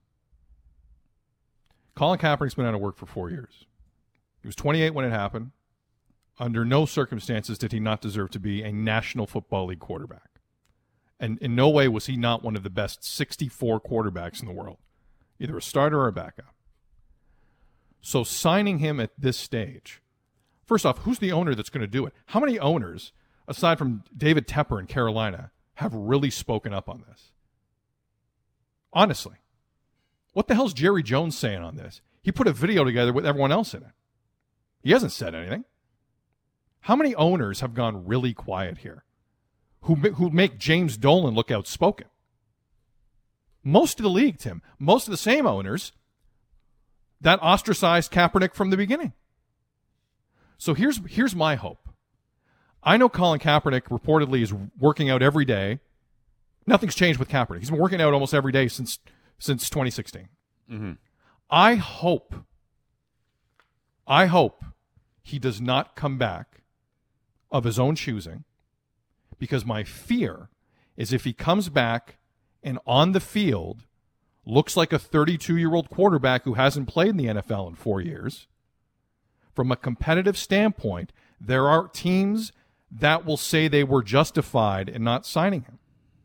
Colin Kaepernick's been out of work for 4 years. He was 28 when it happened. Under no circumstances did he not deserve to be a National Football League quarterback. And in no way was he not one of the best 64 quarterbacks in the world, either a starter or a backup. So signing him at this stage, first off, who's the owner that's going to do it? How many owners, aside from David Tepper in Carolina, have really spoken up on this? Honestly. What the hell's Jerry Jones saying on this? He put a video together with everyone else in it. He hasn't said anything. How many owners have gone really quiet here who make James Dolan look outspoken? Most of the league, Tim, most of the same owners that ostracized Kaepernick from the beginning. So here's my hope. I know Colin Kaepernick reportedly is working out every day. Nothing's changed with Kaepernick. He's been working out almost every day since 2016. Mm-hmm. I hope he does not come back of his own choosing, because my fear is if he comes back and on the field looks like a 32-year-old quarterback who hasn't played in the NFL in 4 years, from a competitive standpoint, there are teams that will say they were justified in not signing him.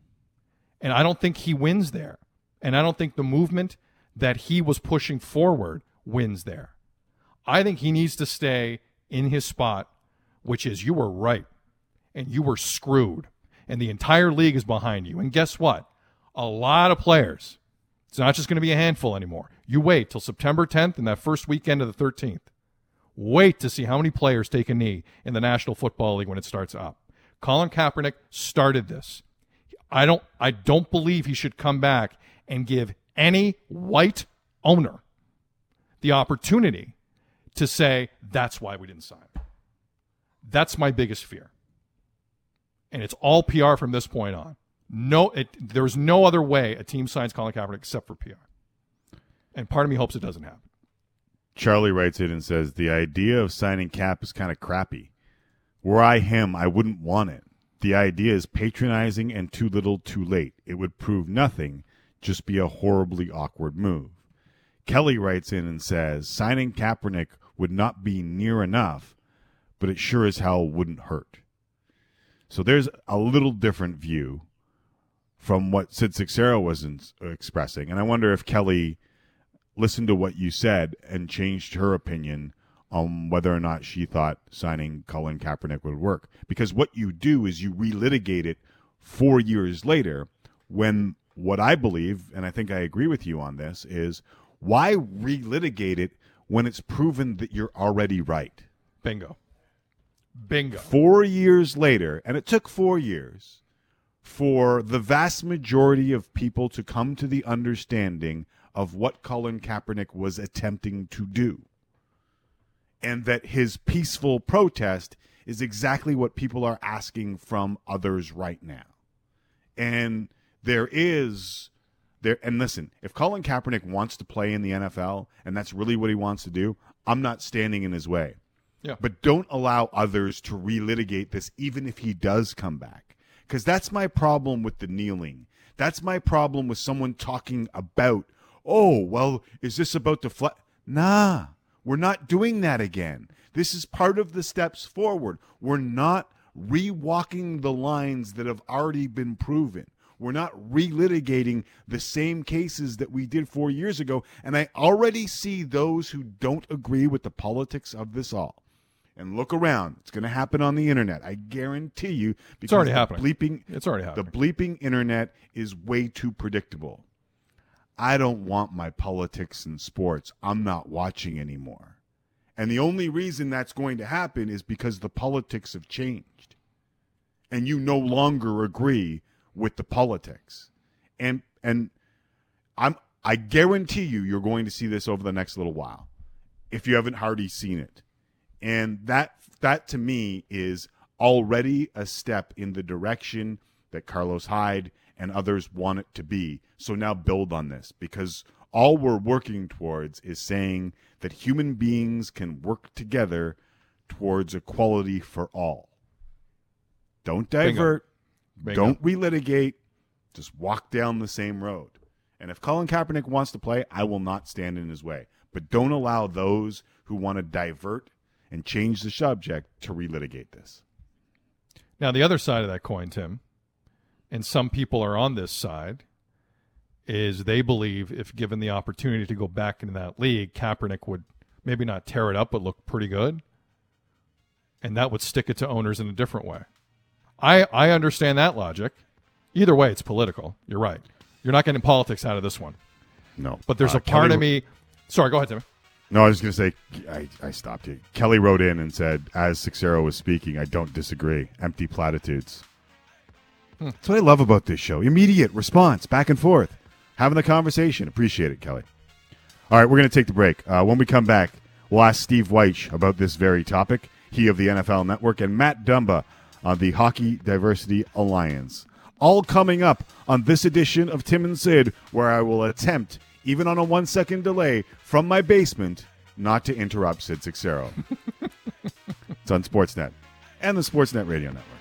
And I don't think he wins there. And I don't think the movement that he was pushing forward wins there. I think he needs to stay in his spot, which is you were right and you were screwed and the entire league is behind you. And guess what? A lot of players. It's not just going to be a handful anymore. You wait till September 10th and that first weekend of the 13th. Wait to see how many players take a knee in the National Football League when it starts up. Colin Kaepernick started this. I don't believe he should come back and give any white owner the opportunity to say, that's why we didn't sign him. That's my biggest fear. And it's all PR from this point on. There's no other way a team signs Colin Kaepernick except for PR. And part of me hopes it doesn't happen. Charlie writes in and says, the idea of signing Cap is kind of crappy. Were I him, I wouldn't want it. The idea is patronizing and too little too late. It would prove nothing, just be a horribly awkward move. Kelly writes in and says, signing Kaepernick would not be near enough, but it sure as hell wouldn't hurt. So there's a little different view from what Sid Seixeiro was expressing. And I wonder if Kelly listened to what you said and changed her opinion on whether or not she thought signing Colin Kaepernick would work. Because what you do is you relitigate it 4 years later, when what I believe, and I think I agree with you on this, is why relitigate it when it's proven that you're already right? Bingo. 4 years later, and it took 4 years for the vast majority of people to come to the understanding of what Colin Kaepernick was attempting to do. And that his peaceful protest is exactly what people are asking from others right now. And and listen, if Colin Kaepernick wants to play in the NFL, and that's really what he wants to do, I'm not standing in his way. Yeah. But don't allow others to relitigate this, even if he does come back. Because that's my problem with the kneeling. That's my problem with someone talking about, oh, well, is this about the flag? Nah, we're not doing that again. This is part of the steps forward. We're not rewalking the lines that have already been proven. We're not relitigating the same cases that we did 4 years ago. And I already see those who don't agree with the politics of this all. And look around. It's going to happen on the internet. I guarantee you. Because it's already happening. It's already happening. The bleeping internet is way too predictable. I don't want my politics in sports. I'm not watching anymore. And the only reason that's going to happen is because the politics have changed. And you no longer agree with the politics. And I guarantee you're going to see this over the next little while, if you haven't already seen it. And that to me is already a step in the direction that Carlos Hyde and others want it to be. So now build on this, because all we're working towards is saying that human beings can work together towards equality for all. Don't divert. Bingo. Don't relitigate. Just walk down the same road. And if Colin Kaepernick wants to play, I will not stand in his way. But don't allow those who want to divert and change the subject to relitigate this. Now, the other side of that coin, Tim, and some people are on this side, is they believe if given the opportunity to go back into that league, Kaepernick would maybe not tear it up, but look pretty good. And that would stick it to owners in a different way. I understand that logic. Either way, it's political. You're right. You're not getting politics out of this one. No. But there's a part of me... Sorry, go ahead, Tim. No, I was going to say, I stopped you. Kelly wrote in and said, as Seixeiro was speaking, I don't disagree. Empty platitudes. That's what I love about this show. Immediate response, back and forth. having the conversation. Appreciate it, Kelly. All right, we're going to take the break. When we come back, we'll ask Steve Wyche about this very topic, he of the NFL Network, and Matt Dumba on the Hockey Diversity Alliance. All coming up on this edition of Tim and Sid, where I will attempt, even on a 1-second delay from my basement, not to interrupt Sid Sixero. It's on Sportsnet and the Sportsnet Radio Network.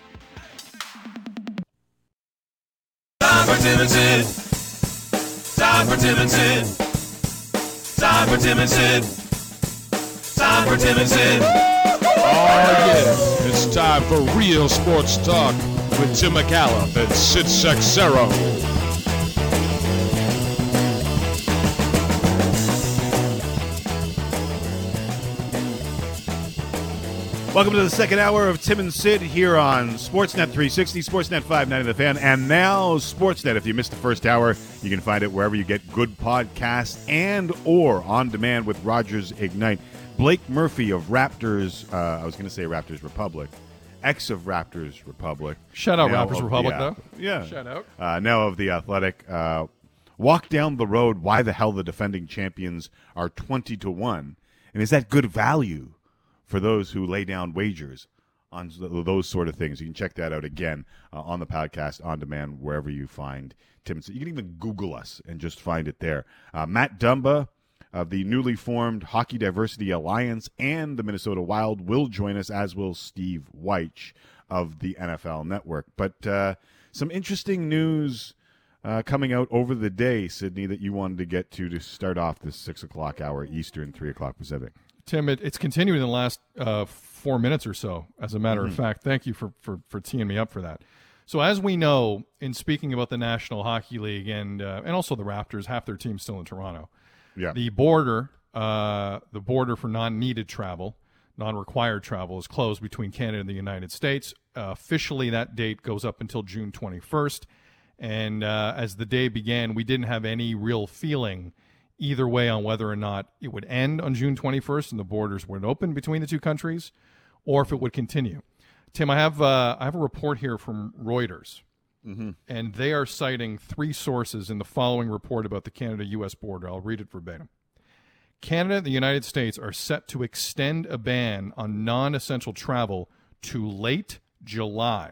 Time for Tim and Sid. Time for Tim and Sid. Time for Tim and Sid. Time for Tim and Sid. Oh, yeah. It's time for real sports talk with Tim McCallum and Sid Sexero. Welcome to the second hour of Tim and Sid here on Sportsnet 360, Sportsnet 590 The Fan, and now Sportsnet. If you missed the first hour, you can find it wherever you get good podcasts and or on demand with Rogers Ignite. Blake Murphy of Raptors, I was going to say Raptors Republic, ex of Raptors Republic. Shout out now Raptors of Republic, the, though. Yeah. Shout out. Now of The Athletic. Walk down the road why the hell the defending champions are 20-1. And is that good value for those who lay down wagers on those sort of things? You can check that out again on the podcast, on demand, wherever you find Tim. You can even Google us and just find it there. Matt Dumba of the newly formed Hockey Diversity Alliance and the Minnesota Wild will join us, as will Steve Wyche of the NFL Network. But some interesting news coming out over the day, Sydney, that you wanted to get to start off this 6 o'clock hour Eastern, 3 o'clock Pacific. Tim, it's continued in the last 4 minutes or so, as a matter of fact. Thank you for teeing me up for that. So as we know, in speaking about the National Hockey League and also the Raptors, half their team's still in Toronto. Yeah. The border for non-needed travel, non-required travel, is closed between Canada and the United States. Officially, that date goes up until June 21st. And as the day began, we didn't have any real feeling either way on whether or not it would end on June 21st and the borders would open between the two countries, or if it would continue. Tim, I have a report here from Reuters, and they are citing 3 sources in the following report about the Canada-U.S. border. I'll read it verbatim. Canada and the United States are set to extend a ban on non-essential travel to late July,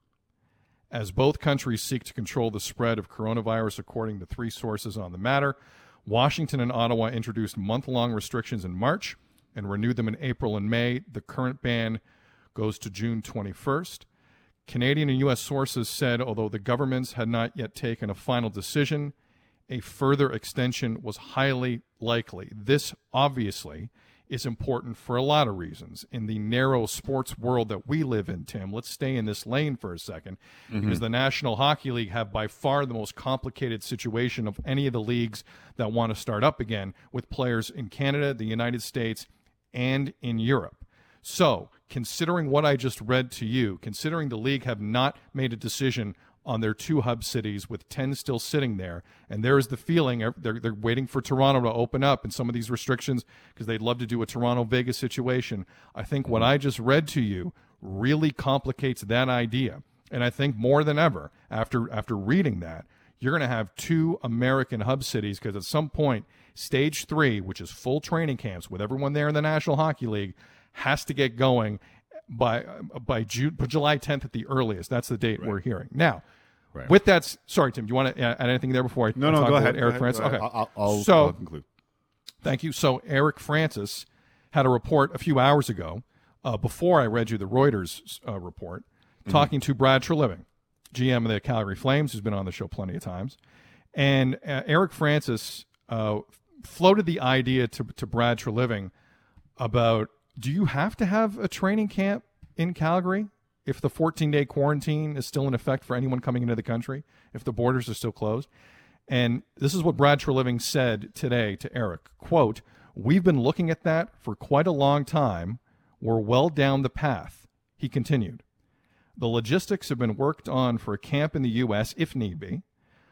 as both countries seek to control the spread of coronavirus, according to 3 sources on the matter. Washington and Ottawa introduced month-long restrictions in March and renewed them in April and May. The current ban goes to June 21st. Canadian and U.S. sources said, although the governments had not yet taken a final decision, a further extension was highly likely. This, obviously, is important for a lot of reasons. In the narrow sports world that we live in, Tim, let's stay in this lane for a second, because the National Hockey League have by far the most complicated situation of any of the leagues that want to start up again, with players in Canada, the United States, and in Europe. So, considering what I just read to you, considering the league have not made a decision on their 2 hub cities with 10 still sitting there, and there is the feeling they're waiting for Toronto to open up and some of these restrictions because they'd love to do a Toronto-Vegas situation. I think what I just read to you really complicates that idea. And I think more than ever, after reading that, you're going to have 2 American hub cities, because at some point, Stage 3, which is full training camps with everyone there in the National Hockey League, has to get going by July 10th at the earliest. That's the date we're hearing. Now, with that, sorry, Tim, do you want to add anything there before I talk go about ahead. Eric Francis? Okay. I'll conclude. Thank you. So Eric Francis had a report a few hours ago, before I read you the Reuters report, talking to Brad Treliving, GM of the Calgary Flames, who's been on the show plenty of times. And Eric Francis floated the idea to Brad Treliving about, do you have to have a training camp in Calgary if the 14-day quarantine is still in effect for anyone coming into the country, if the borders are still closed? And this is what Brad Treliving said today to Eric, quote, "We've been looking at that for quite a long time. We're well down the path." He continued, "The logistics have been worked on for a camp in the U.S. if need be.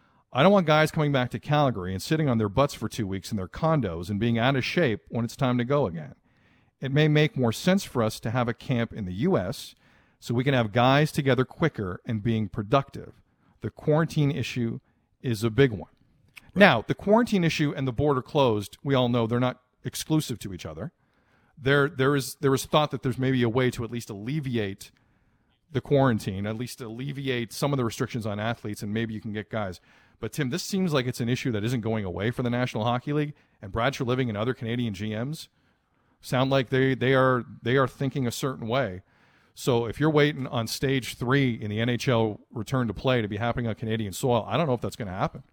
I don't want guys coming back to Calgary and sitting on their butts for 2 weeks in their condos and being out of shape when it's time to go again. It may make more sense for us to have a camp in the U.S. so we can have guys together quicker and being productive. The quarantine issue is a big one." Now, the quarantine issue and the border closed, we all know they're not exclusive to each other. There is thought that there's maybe a way to at least alleviate the quarantine, at least alleviate some of the restrictions on athletes, and maybe you can get guys. But, Tim, this seems like it's an issue that isn't going away for the National Hockey League, and Brad Treliving and other Canadian GMs sound like they are thinking a certain way. So if you're waiting on stage 3 in the NHL return to play to be happening on Canadian soil, I don't know if that's going to happen.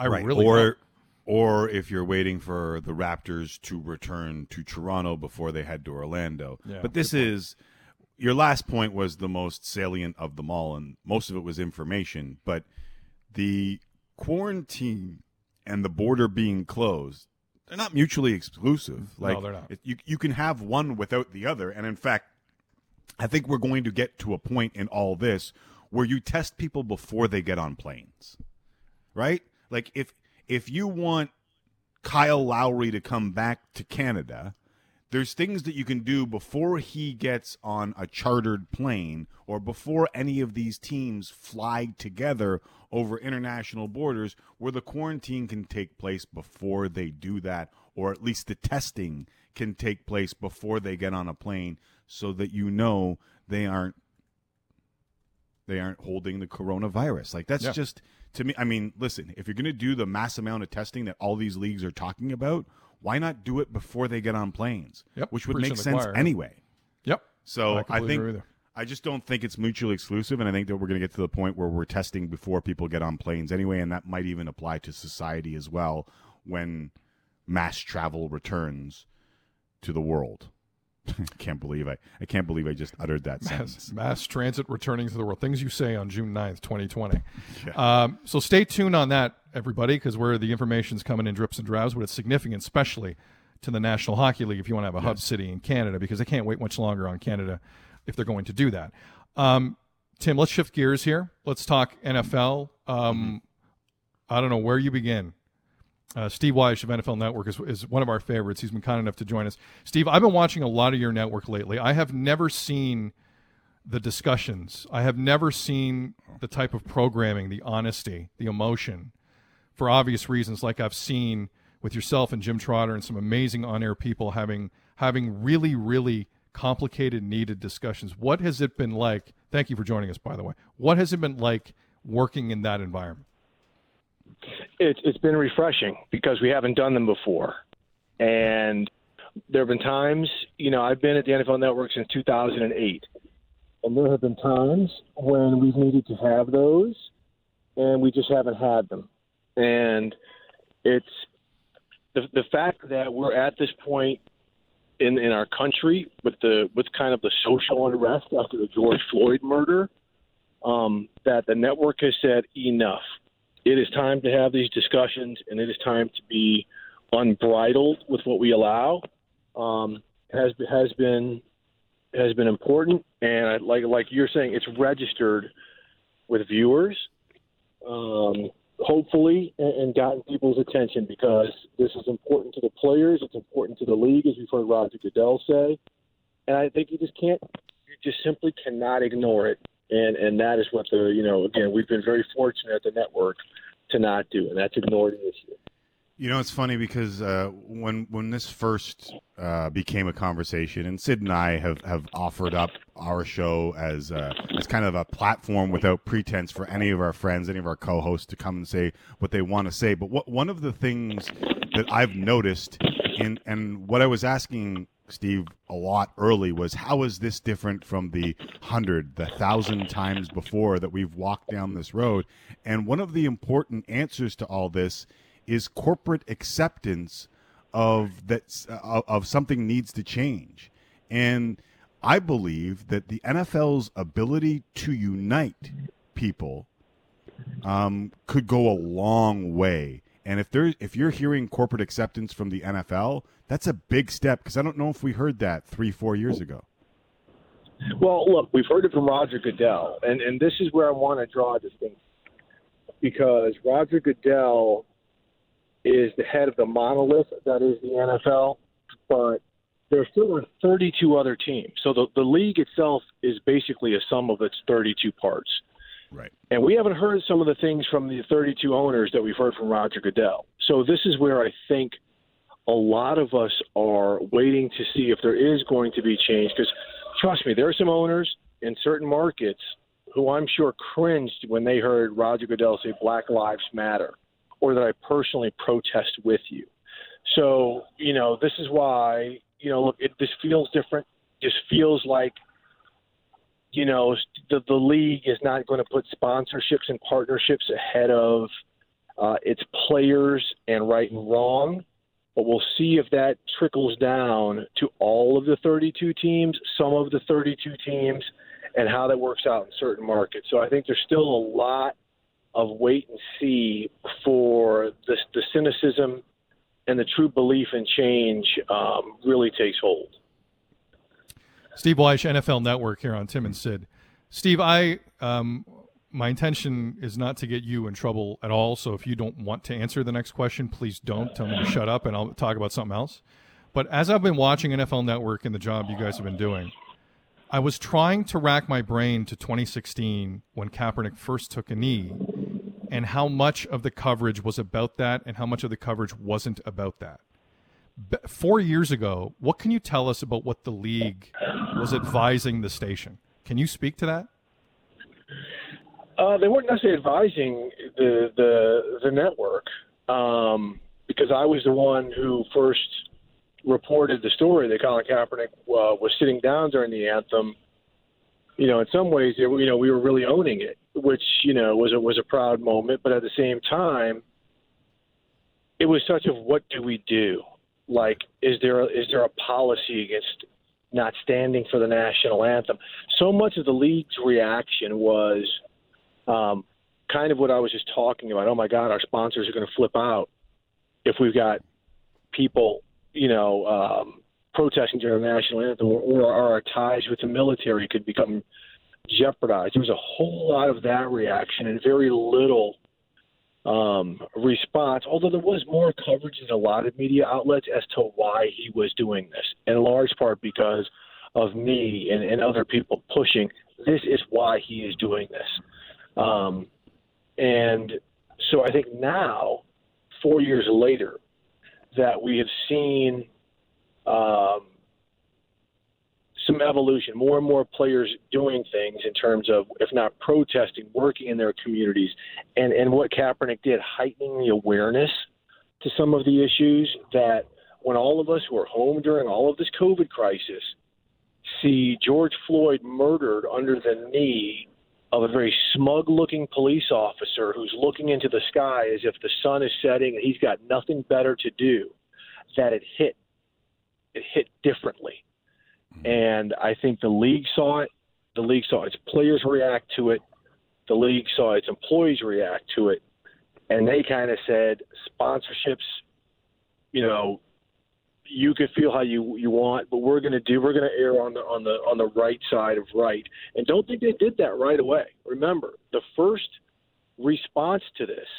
Or if you're waiting for the Raptors to return to Toronto before they head to Orlando. Yeah, but this is your last point was the most salient of them all, and most of it was information. But the quarantine and the border being closed, they're not mutually exclusive. No, they're not. You can have one without the other. And in fact, I think we're going to get to a point in all this where you test people before they get on planes, right? Like if you want Kyle Lowry to come back to Canada, there's things that you can do before he gets on a chartered plane or before any of these teams fly together over international borders where the quarantine can take place before they do that, or at least the testing can take place before they get on a plane so that you know they aren't holding the coronavirus. Like that's just, to me, I mean, listen, if you're going to do the mass amount of testing that all these leagues are talking about, why not do it before they get on planes? Yep. Which would Preaching make the sense choir, anyway. Yep. So I I just don't think it's mutually exclusive, and I think that we're going to get to the point where we're testing before people get on planes anyway, and that might even apply to society as well when mass travel returns to the world. I can't believe I just uttered that sentence. Mass transit returning to the world. Things you say on June 9th, 2020. Yeah. So stay tuned on that, everybody, because where the information's coming in drips and drabs, but it's significant, especially to the National Hockey League if you want to have a hub city in Canada, because they can't wait much longer on Canada if they're going to do that. Tim, let's shift gears here. Let's talk NFL. I don't know where you begin. Steve Wyche of NFL Network is one of our favorites. He's been kind enough to join us. Steve, I've been watching a lot of your network lately. I have never seen the discussions. I have never seen the type of programming, the honesty, the emotion, for obvious reasons, like I've seen with yourself and Jim Trotter and some amazing on-air people having really, really complicated, needed discussions. What has it been like? Thank you for joining us, by the way. What has it been like working in that environment? It's been refreshing because we haven't done them before. And there have been times, I've been at the NFL Network since 2008. And there have been times when we've needed to have those, and we just haven't had them. And it's the fact that we're at this point in our country with kind of the social unrest after the George Floyd murder, that the network has said enough. It is time to have these discussions, and it is time to be unbridled with what we allow. Has been important, and like you're saying, it's registered with viewers, hopefully, and gotten people's attention because this is important to the players. It's important to the league, as we've heard Roger Goodell say, and I think you just simply cannot ignore it. And that is what again, we've been very fortunate at the network to not do, and that's ignored an issue. It's funny because when this first became a conversation, and Sid and I have offered up our show as kind of a platform without pretense for any of our friends, any of our co-hosts to come and say what they want to say. But one of the things that I've noticed, and what I was asking Steve a lot early was, how is this different from the 100, the 1,000 times before that we've walked down this road? And one of the important answers to all this is corporate acceptance of something needs to change. And I believe that the NFL's ability to unite people could go a long way. And if you're hearing corporate acceptance from the NFL, that's a big step, because I don't know if we heard that 3-4 years ago. Well, look, we've heard it from Roger Goodell, and this is where I want to draw a distinction, because Roger Goodell is the head of the monolith that is the NFL, but there still are 32 other teams. So the league itself is basically a sum of its 32 parts. Right. And we haven't heard some of the things from the 32 owners that we've heard from Roger Goodell. So this is where I think a lot of us are waiting to see if there is going to be change. Because trust me, there are some owners in certain markets who I'm sure cringed when they heard Roger Goodell say Black Lives Matter or that I personally protest with you. So, this is why, look, this feels different. Just feels like, the league is not going to put sponsorships and partnerships ahead of its players and right and wrong. But we'll see if that trickles down to all of the 32 teams, some of the 32 teams, and how that works out in certain markets. So I think there's still a lot of wait and see for the cynicism and the true belief in change really takes hold. Steve Wyche, NFL Network here on Tim and Sid. Steve, my intention is not to get you in trouble at all, so if you don't want to answer the next question, please don't. Tell me to shut up, and I'll talk about something else. But as I've been watching NFL Network and the job you guys have been doing, I was trying to rack my brain to 2016 when Kaepernick first took a knee and how much of the coverage was about that and how much of the coverage wasn't about that. 4 years ago, what can you tell us about what the league was advising the station? Can you speak to that? They weren't necessarily advising the network because I was the one who first reported the story that Colin Kaepernick was sitting down during the anthem. In some ways, we were really owning it, which was a proud moment. But at the same time, it was such a what do we do? Like, is there a policy against not standing for the national anthem? So much of the league's reaction was kind of what I was just talking about. Oh my God, our sponsors are going to flip out if we've got people, protesting during the national anthem, or our ties with the military could become jeopardized. There was a whole lot of that reaction and very little response, although there was more coverage in a lot of media outlets as to why he was doing this, in large part because of me and other people pushing, this is why he is doing this. And so I think now, 4 years later, that we have seen some evolution, more and more players doing things in terms of, if not protesting, working in their communities. And what Kaepernick did, heightening the awareness to some of the issues that when all of us who are home during all of this COVID crisis see George Floyd murdered under the knee of a very smug-looking police officer who's looking into the sky as if the sun is setting and he's got nothing better to do, that it hit differently. And I think the league saw it. The league saw its players react to it. The league saw its employees react to it. And they kind of said, sponsorships, you could feel how you want, but we're going to err on the right side of right. And don't think they did that right away. Remember, the first response to this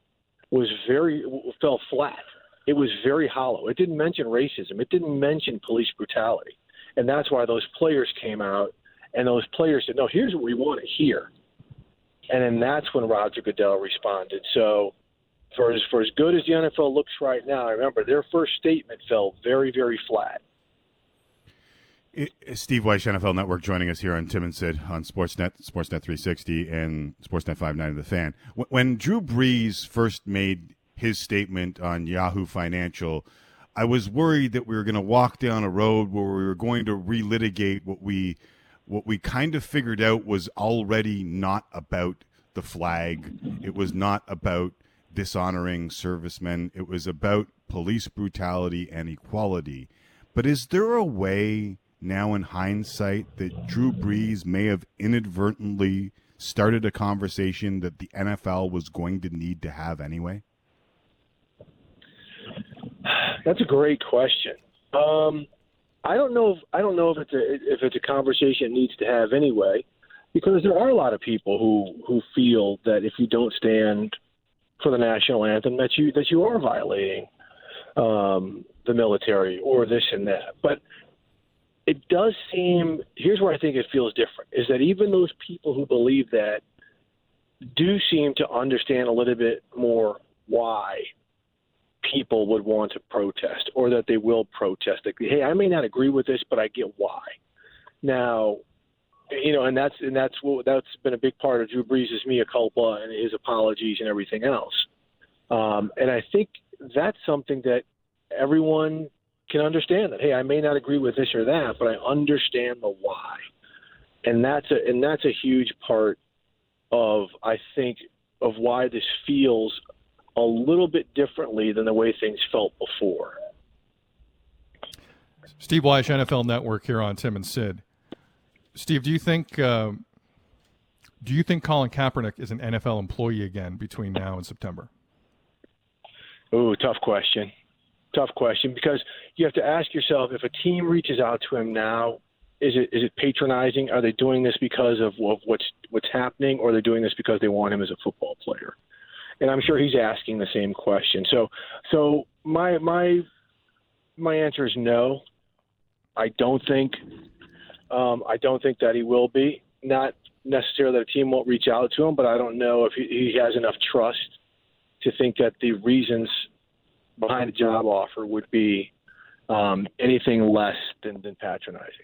fell flat. It was very hollow. It didn't mention racism. It didn't mention police brutality. And that's why those players came out, and those players said, no, here's what we want to hear. And then that's when Roger Goodell responded. So for as good as the NFL looks right now, remember, their first statement fell very, very flat. Steve Wyche, NFL Network, joining us here on Tim and Sid on Sportsnet 360 and Sportsnet 590 The Fan. When Drew Brees first made his statement on Yahoo Financial, I was worried that we were going to walk down a road where we were going to relitigate what we kind of figured out was already not about the flag. It was not about dishonoring servicemen. It was about police brutality and equality. But is there a way now in hindsight that Drew Brees may have inadvertently started a conversation that the NFL was going to need to have anyway? That's a great question. I don't know if it's a conversation it needs to have anyway, because there are a lot of people who feel that if you don't stand for the national anthem, that you are violating the military or this and that. But it does seem, here's where I think it feels different, is that even those people who believe that do seem to understand a little bit more why people would want to protest, or that they will protest. Like, hey, I may not agree with this, but I get why. Now, and that's been a big part of Drew Brees' mea culpa and his apologies and everything else. And I think that's something that everyone can understand, that, hey, I may not agree with this or that, but I understand the why. And that's a huge part of, I think, of why this feels a little bit differently than the way things felt before. Steve Wyche, NFL Network, here on Tim and Sid. Steve, do you think Colin Kaepernick is an NFL employee again between now and September? Ooh, tough question. Tough question, because you have to ask yourself, if a team reaches out to him now, is it patronizing? Are they doing this because of what's happening, or are they doing this because they want him as a football player? And I'm sure he's asking the same question. So my answer is no. I don't think that he will be. Not necessarily that a team won't reach out to him, but I don't know if he has enough trust to think that the reasons behind a job offer would be anything less than patronizing.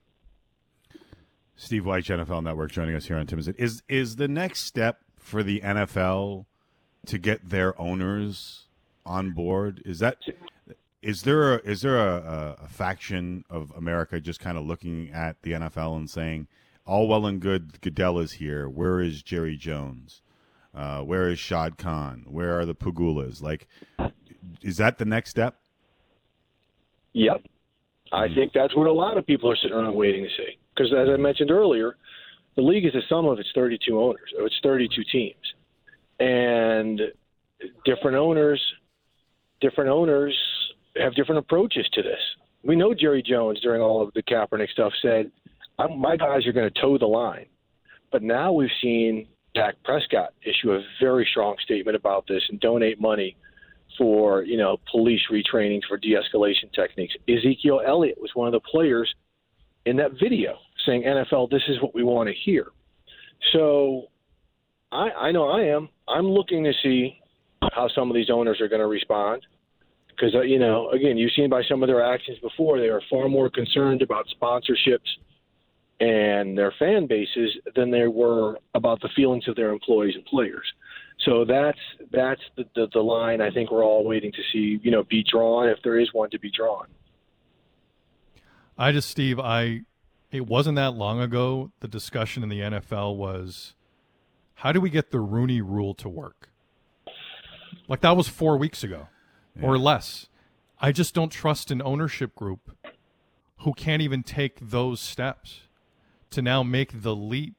Steve Wyche, NFL Network, joining us here on Tim. Is the next step for the NFL to get their owners on board? Is there a faction of America just kind of looking at the NFL and saying, all well and good, Goodell is here. Where is Jerry Jones? Where is Shad Khan? Where are the Pagulas? Like, is that the next step? Yep. I think that's what a lot of people are sitting around waiting to see. Because as I mentioned earlier, the league is the sum of its 32 owners, or its 32 teams. And different owners have different approaches to this. We know Jerry Jones, during all of the Kaepernick stuff, said, my guys are going to toe the line. But now we've seen Dak Prescott issue a very strong statement about this and donate money for, police retrainings for de-escalation techniques. Ezekiel Elliott was one of the players in that video saying, NFL, this is what we want to hear. So I know I am. I'm looking to see how some of these owners are going to respond. Because, again, you've seen by some of their actions before, they are far more concerned about sponsorships and their fan bases than they were about the feelings of their employees and players. So that's the line I think we're all waiting to see, be drawn, if there is one to be drawn. Steve, it wasn't that long ago, the discussion in the NFL was, how do we get the Rooney Rule to work? Like, that was 4 weeks ago or less. I just don't trust an ownership group who can't even take those steps to now make the leap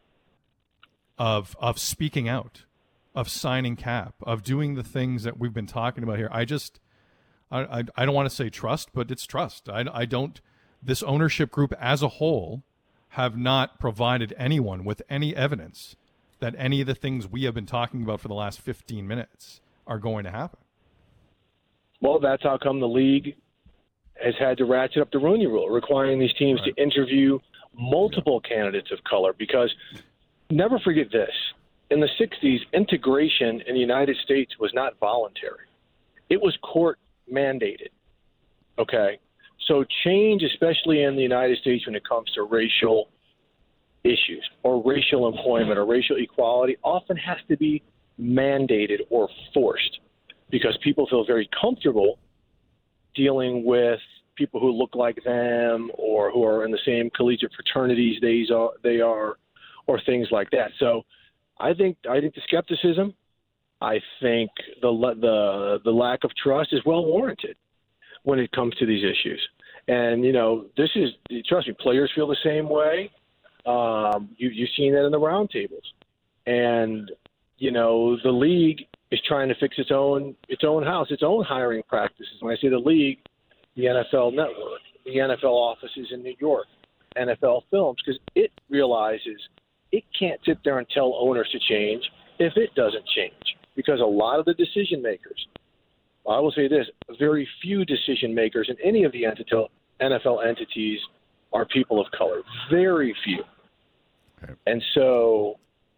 of speaking out, of signing cap, of doing the things that we've been talking about here. I don't want to say trust, but it's trust. This ownership group as a whole have not provided anyone with any evidence that any of the things we have been talking about for the last 15 minutes are going to happen. Well, that's how come the league has had to ratchet up the Rooney Rule, requiring these teams to interview multiple candidates of color. Because never forget this, in the 60s, integration in the United States was not voluntary. It was court mandated. Okay? So change, especially in the United States when it comes to racial issues or racial employment or racial equality, often has to be mandated or forced, because people feel very comfortable dealing with people who look like them or who are in the same collegiate fraternities they are, or things like that. So I think the skepticism, I think the lack of trust is well warranted when it comes to these issues. And, trust me, players feel the same way. You've seen that in the roundtables. And, the league is trying to fix its own house, its own hiring practices. When I say the league, the NFL Network, the NFL offices in New York, NFL Films, because it realizes it can't sit there and tell owners to change if it doesn't change. Because a lot of the decision makers, I will say this, very few decision makers in any of the NFL entities are people of color. Very few. Okay. And so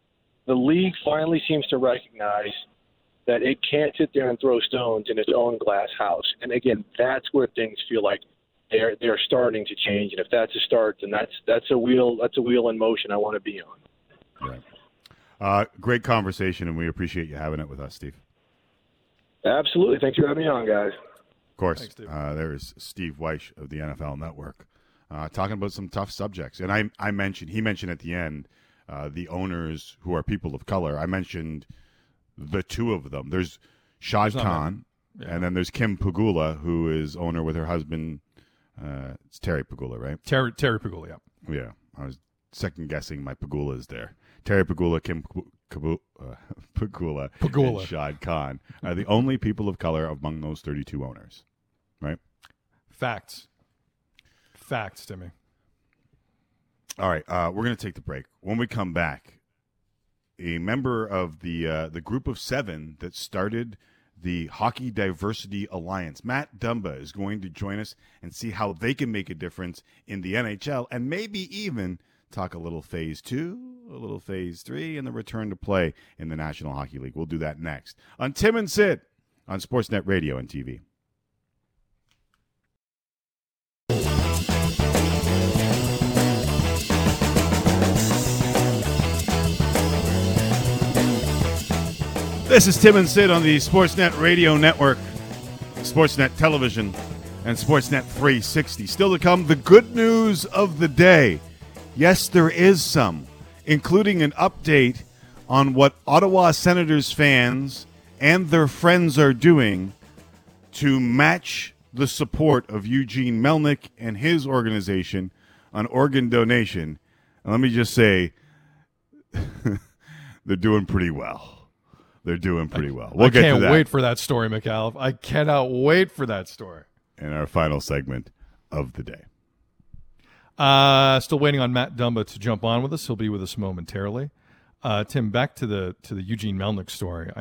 the league finally seems to recognize that it can't sit there and throw stones in its own glass house. And again, that's where things feel like they're starting to change. And if that's a start, then that's a wheel in motion I want to be on. Right. Great conversation, and we appreciate you having it with us, Steve. Absolutely. Thanks for having me on, guys. Of course. Thanks, Steve. There's Steve Weish of the NFL Network talking about some tough subjects. And he mentioned at the end the owners who are people of color. I mentioned the two of them. There's Shad Khan, and then there's Kim Pegula, who is owner with her husband. It's Terry Pegula, right? Terry Pegula, yeah. Yeah. I was second-guessing my Pegulas there. Terry Pegula, Kim Pegula, and Shad Khan are the only people of color among those 32 owners, right? Facts, Timmy. All right, we're going to take the break. When we come back, a member of the group of 7 that started the Hockey Diversity Alliance, Matt Dumba, is going to join us and see how they can make a difference in the NHL and maybe even talk a little Phase 2, a little Phase 3, and the return to play in the National Hockey League. We'll do that next on Tim and Sid on Sportsnet Radio and TV. This is Tim and Sid on the Sportsnet Radio Network, Sportsnet Television, and Sportsnet 360. Still to come, the good news of the day. Yes, there is some, including an update on what Ottawa Senators fans and their friends are doing to match the support of Eugene Melnyk and his organization on organ donation. And let me just say, they're doing pretty well. They're doing pretty well. We'll get to that. I can't wait for that story, McAuliffe. I cannot wait for that story. In our final segment of the day. Still waiting on Matt Dumba to jump on with us. He'll be with us momentarily. Tim, back to the Eugene Melnyk story.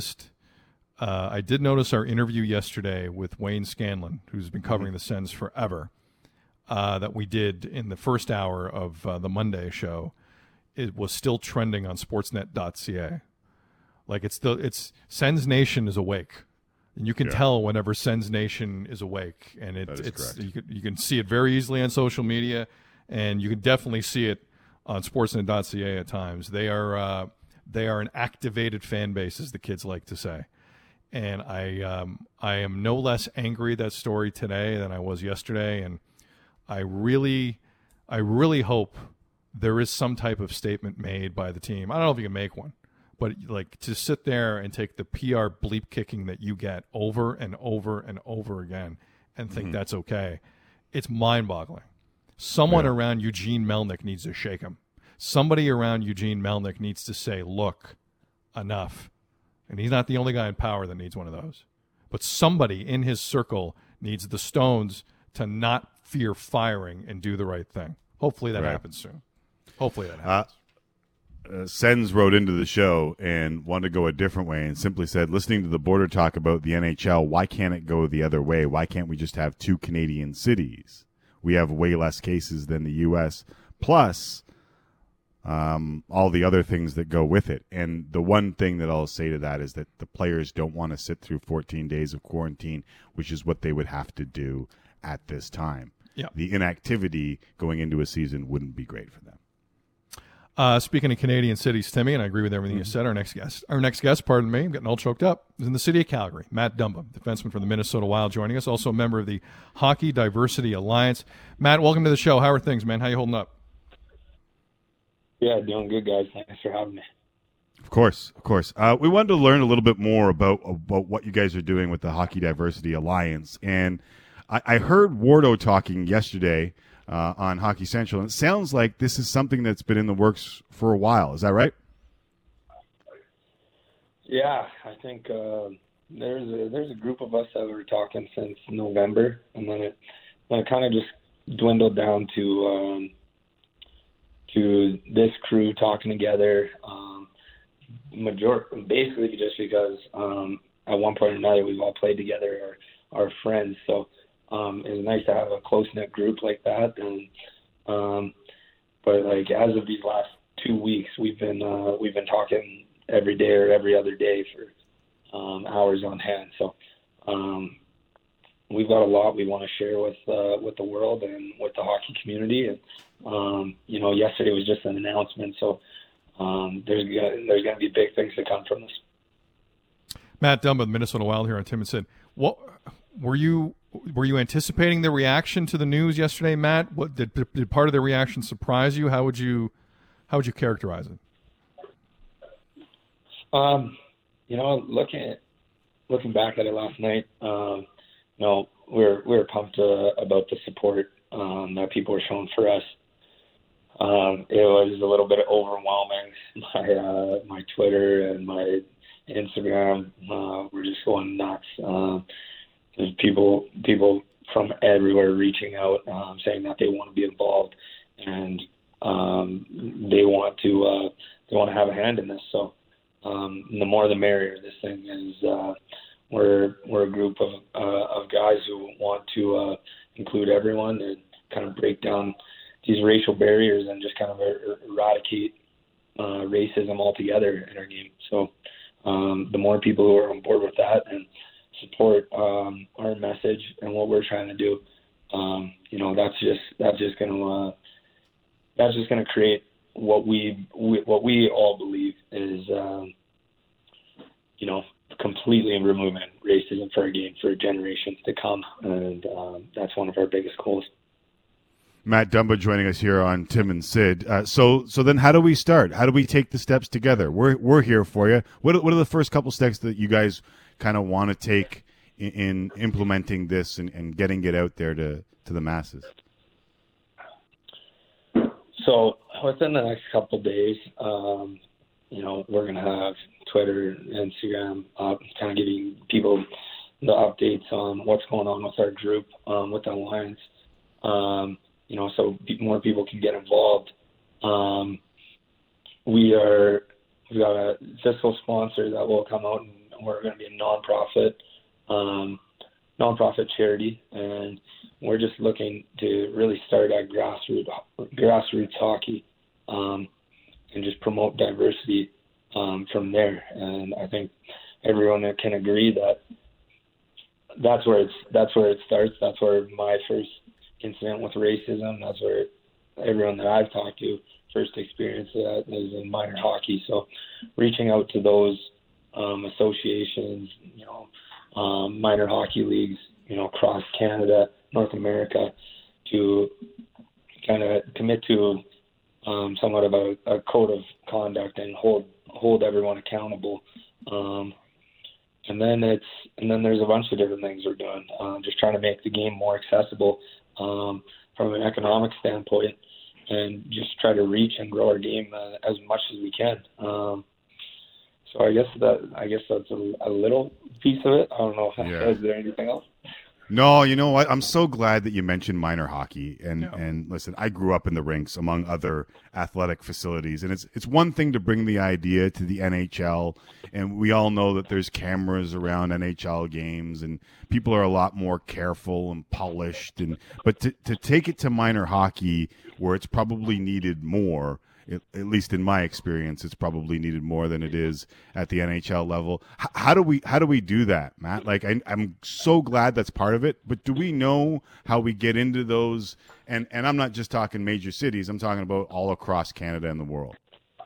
I did notice our interview yesterday with Wayne Scanlon, who's been covering the Sens forever, that we did in the first hour of the Monday show. It was still trending on Sportsnet.ca. Like it's Sens Nation is awake, and you can tell whenever Sens Nation is awake, and it's you can see it very easily on social media, and you can definitely see it on Sportsnet.ca at times. They are an activated fan base, as the kids like to say, and I am no less angry at that story today than I was yesterday, and I really hope there is some type of statement made by the team. I don't know if you can make one. But like to sit there and take the PR bleep kicking that you get over and over and over again and think that's okay, it's mind-boggling. Someone around Eugene Melnyk needs to shake him. Somebody around Eugene Melnyk needs to say, look, enough. And he's not the only guy in power that needs one of those. But somebody in his circle needs the stones to not fear firing and do the right thing. Hopefully that happens soon. Hopefully that happens. Sens wrote into the show and wanted to go a different way and simply said, listening to the border talk about the NHL, why can't it go the other way? Why can't we just have 2 Canadian cities? We have way less cases than the U.S., plus all the other things that go with it. And the one thing that I'll say to that is that the players don't want to sit through 14 days of quarantine, which is what they would have to do at this time. Yeah. The inactivity going into a season wouldn't be great for them. Speaking of Canadian cities, Timmy, and I agree with everything you said, our next guest, pardon me, I'm getting all choked up, is in the city of Calgary. Matt Dumba, defenseman for the Minnesota Wild, joining us, also a member of the Hockey Diversity Alliance. Matt, welcome to the show. How are things, man? How you holding up? Yeah, doing good, guys. Thanks for having me. Of course. We wanted to learn a little bit more about what you guys are doing with the Hockey Diversity Alliance, and I heard Wardo talking yesterday on Hockey Central, and it sounds like this is something that's been in the works for a while. Is that right? Yeah, I think there's a group of us that were talking since November, and then it kind of just dwindled down to this crew talking together. Basically just because at one point or another we've all played together, our friends. So it was nice to have a close-knit group like that. And but like as of these last 2 weeks we've been talking every day or every other day for hours on hand. So we've got a lot we want to share with the world and with the hockey community. And yesterday was just an announcement, so there's going to be big things to come from this. Matt Dumba, the Minnesota Wild here on Tim and Sid. What were you anticipating the reaction to the news yesterday, Matt? What did part of the reaction surprise you? How would you characterize it? Looking back at it last night, we were pumped about the support that people were showing for us. It was a little bit overwhelming. My Twitter and my Instagram were just going nuts. There's people from everywhere reaching out, saying that they want to be involved and they want to have a hand in this. So the more the merrier. This thing is we're a group of guys who want to include everyone and kind of break down these racial barriers and just kind of eradicate racism altogether in our game. So the more people who are on board with that and support our message and what we're trying to do, that's just going to create what we all believe is completely removing racism for our game for generations to come, and that's one of our biggest goals. Matt Dumba joining us here on Tim and Sid. So then how do we start? How do we take the steps together? We're here for you. What are the first couple steps that you guys kind of want to take in implementing this and getting it out there to the masses? So within the next couple of days, we're going to have Twitter, Instagram, kind of giving people the updates on what's going on with our group, with the Alliance. So more people can get involved. We've got a fiscal sponsor that will come out, and we're going to be a nonprofit charity, and we're just looking to really start at grassroots hockey, and just promote diversity from there. And I think everyone can agree that that's where it starts. That's where my first incident with racism, that's where everyone that I've talked to first experienced that is in minor hockey. So reaching out to those associations, minor hockey leagues, across Canada, North America, to kind of commit to somewhat of a code of conduct and hold everyone accountable. And then there's a bunch of different things we're doing, just trying to make the game more accessible from an economic standpoint, and just try to reach and grow our game as much as we can. So I guess that's a little piece of it. I don't know. Is there anything else? No, you know what? I'm so glad that you mentioned minor hockey. And listen, I grew up in the rinks among other athletic facilities, and it's one thing to bring the idea to the NHL, and we all know that there's cameras around NHL games, and people are a lot more careful and polished. But to take it to minor hockey, where it's probably needed more. At least in my experience, it's probably needed more than it is at the NHL level. How do we do that, Matt? Like, I'm so glad that's part of it, but do we know how we get into those? And I'm not just talking major cities. I'm talking about all across Canada and the world.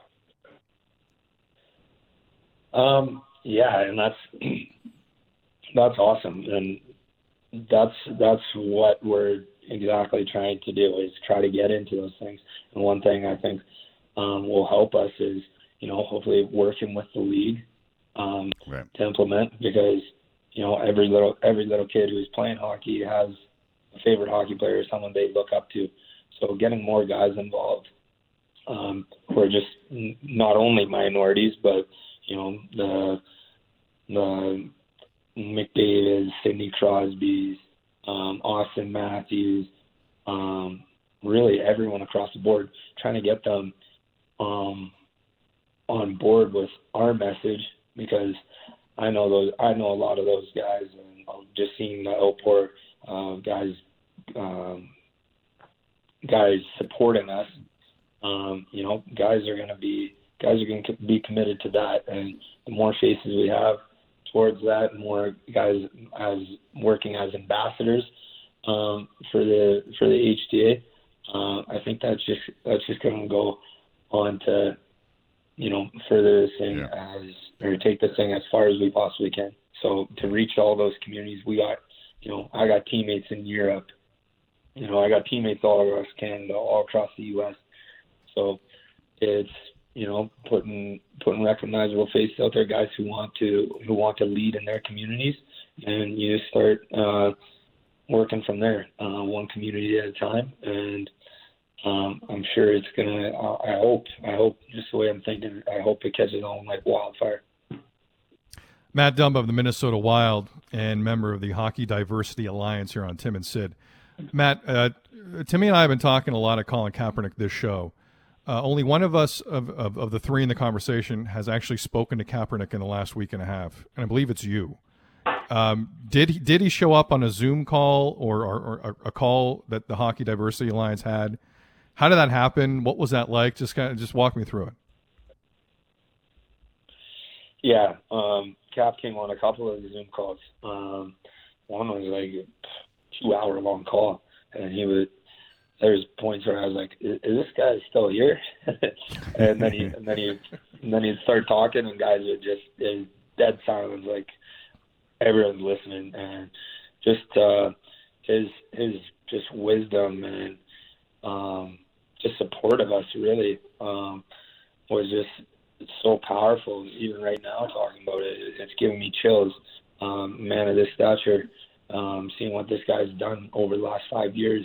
Yeah, and that's awesome, and that's what we're exactly trying to do, is try to get into those things. And one thing I think will help us is, hopefully working with the league right. to implement, because, every little kid who's playing hockey has a favorite hockey player, someone they look up to. So getting more guys involved who are just not only minorities, but, the McDavid, Sidney Crosby's, Austin Matthews, really everyone across the board, trying to get them on board with our message, because I know a lot of those guys, and just seeing the outpour of guys supporting us guys are going to be committed to that, and the more faces we have towards that, more guys as working as ambassadors for the HDA. I think that's just going to go on to further this thing or take this thing as far as we possibly can. So to reach all those communities, we got, I got teammates in Europe. I got teammates all across Canada, all across the U.S. So it's putting recognizable faces out there, guys who want to lead in their communities, and you start working from there, one community at a time. And I'm sure it's gonna. I hope just the way I'm thinking. I hope it catches on like wildfire. Matt Dumba of the Minnesota Wild and member of the Hockey Diversity Alliance here on Tim and Sid. Matt, Timmy and I have been talking a lot of Colin Kaepernick this show. Only one of us of the three in the conversation has actually spoken to Kaepernick in the last week and a half, and I believe it's you. Did he show up on a Zoom call or a call that the Hockey Diversity Alliance had? How did that happen? What was that like? Just walk me through it. Yeah, Cap came on a couple of Zoom calls. One was like a 2-hour long call, and there's points where I was like, "Is this guy still here?" and then he'd start talking, and guys would just in dead silence, like everyone's listening, and just his just wisdom and just support of us really was just so powerful. Even right now, talking about it, it's giving me chills. Man of this stature, seeing what this guy's done over the last 5 years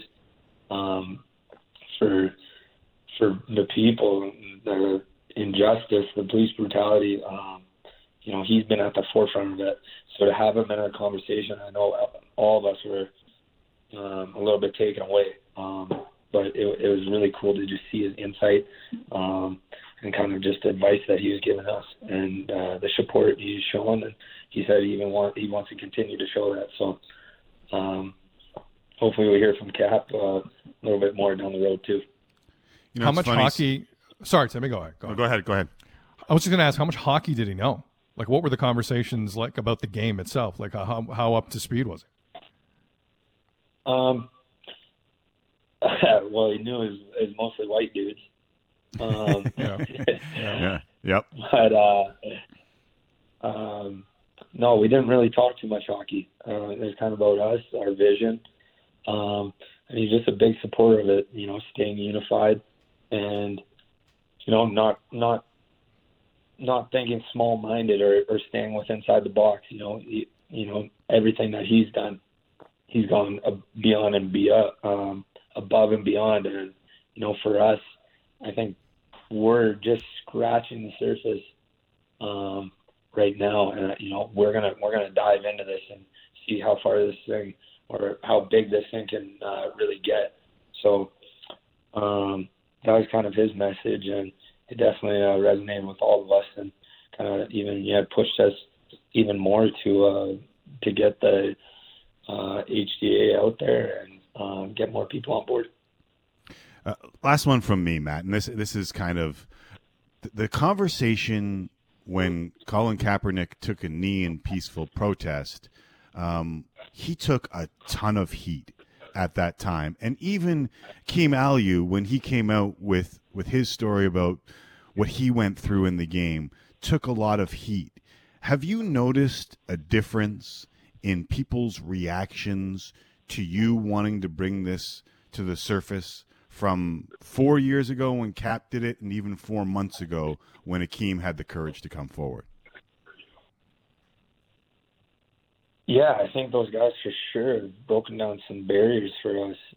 for the people, the injustice, the police brutality. He's been at the forefront of it. So to have him in our conversation, I know all of us were a little bit taken away. But it was really cool to just see his insight and kind of just advice that he was giving us and the support he's showing. And he said he wants to continue to show that. So hopefully we'll hear from Cap a little bit more down the road too. How much hockey? Sorry, Timmy, go ahead. Go ahead. I was just going to ask, how much hockey did he know? Like, what were the conversations like about the game itself? Like, how up to speed was it? Well, he knew it was mostly white dudes. Yep. But no, we didn't really talk too much hockey. It was kind of about us, our vision. And he's just a big supporter of it, staying unified and, not thinking small-minded or staying inside the box. Everything that he's done, he's gone beyond and above and beyond. And, for us, I think we're just scratching the surface right now. And, we're gonna dive into this and see how far this thing or how big this thing can really get. So that was kind of his message, and it definitely resonated with all of us, and kind of even pushed us even more to get the HDA out there and get more people on board. Last one from me, Matt, and this is kind of the conversation when Colin Kaepernick took a knee in peaceful protest. He took a ton of heat at that time, and even Keem Aliu, when he came out with his story about what he went through in the game, took a lot of heat. Have you noticed a difference in people's reactions to you wanting to bring this to the surface from 4 years ago when Cap did it, and even 4 months ago when Akeem had the courage to come forward? Yeah, I think those guys for sure have broken down some barriers for us.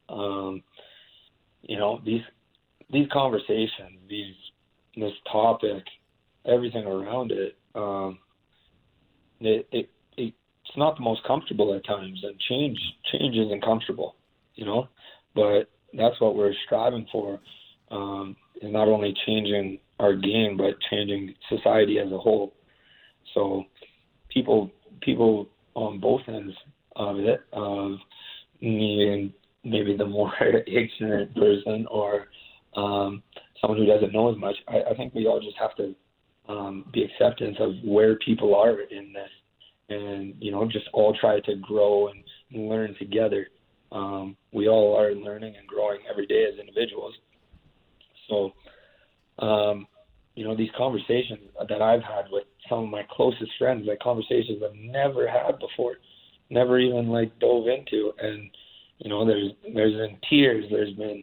These conversations, this topic, everything around it, it's not the most comfortable at times, and change isn't comfortable, but that's what we're striving for, is not only changing our game, but changing society as a whole. So people on both ends of it, needing maybe the more ignorant person or someone who doesn't know as much. I think we all just have to be acceptance of where people are in this, and just all try to grow and learn together. We all are learning and growing every day as individuals. So, these conversations that I've had with some of my closest friends, like conversations I've never had before, never even dove into. And, there's been tears, there's been,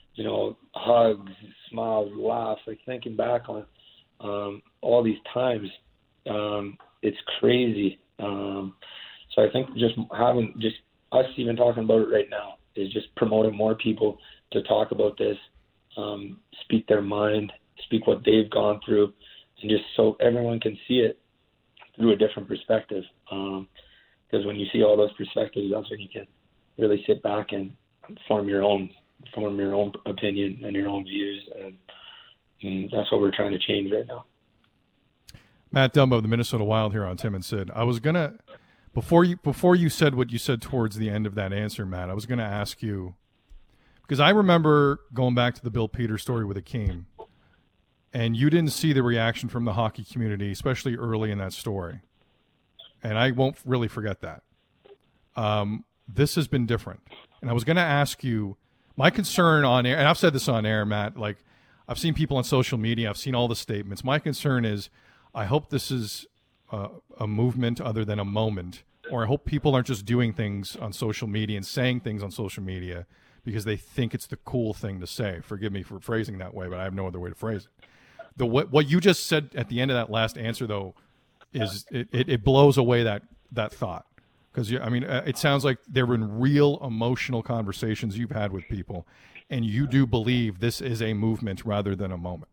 hugs, smiles, laughs, thinking back on all these times. It's crazy. So I think just having us even talking about it right now is just promoting more people to talk about this, speak their mind, speak what they've gone through, and just so everyone can see it through a different perspective. Because when you see all those perspectives, that's when you can really sit back and form your own opinion and your own views, and that's what we're trying to change right now. Matt Dumbo of the Minnesota Wild here on Tim and Sid. I was gonna, before you said what you said towards the end of that answer, Matt, I was gonna ask you, because I remember going back to the Bill Peters story with Akeem, and you didn't see the reaction from the hockey community, especially early in that story. And I won't really forget that. This has been different. And I was going to ask you, my concern on air, and I've said this on air, Matt, I've seen people on social media, I've seen all the statements. My concern is, I hope this is a movement other than a moment, or I hope people aren't just doing things on social media and saying things on social media because they think it's the cool thing to say. Forgive me for phrasing that way, but I have no other way to phrase it. What you just said at the end of that last answer, though, is it blows away that thought. Because, it sounds like there have been real emotional conversations you've had with people, and you do believe this is a movement rather than a moment.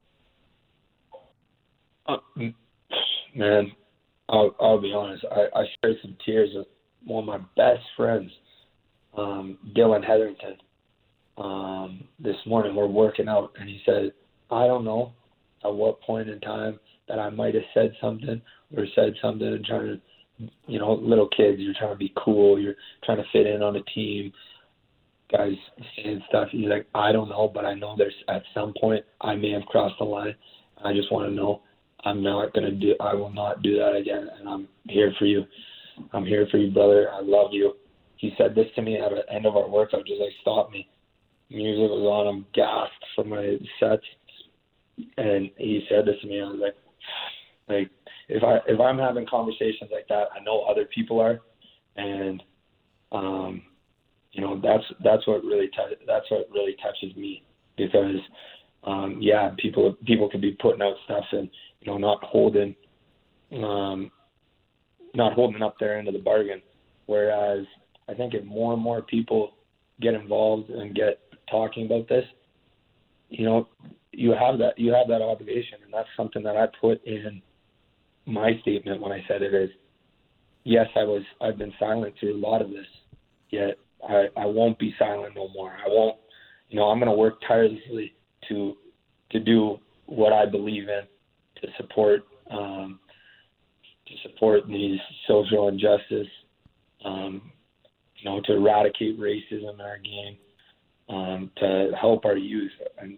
Man, I'll be honest. I shared some tears with one of my best friends, Dylan Hetherington. This morning we're working out, and he said, I don't know at what point in time that I might have said something and trying to, little kids, you're trying to be cool, you're trying to fit in on a team, guys saying stuff. He's like, I don't know, but I know there's at some point I may have crossed the line. I just want to know I will not do that again, and I'm here for you. I'm here for you, brother. I love you. He said this to me at the end of our workout, just stop me. Music was on, I'm gassed from my sets, and he said this to me. I was like, if I'm having conversations like that, I know other people are, and that's what really touches me, because people could be putting out stuff and not holding up their end of the bargain, whereas I think if more and more people get involved and get talking about this, you have that obligation, and that's something that I put in my statement when I said it is, yes, I've been silent through a lot of this, yet I won't be silent no more. I won't, I'm going to work tirelessly to do what I believe in, to support these social injustice, to eradicate racism in our game, to help our youth and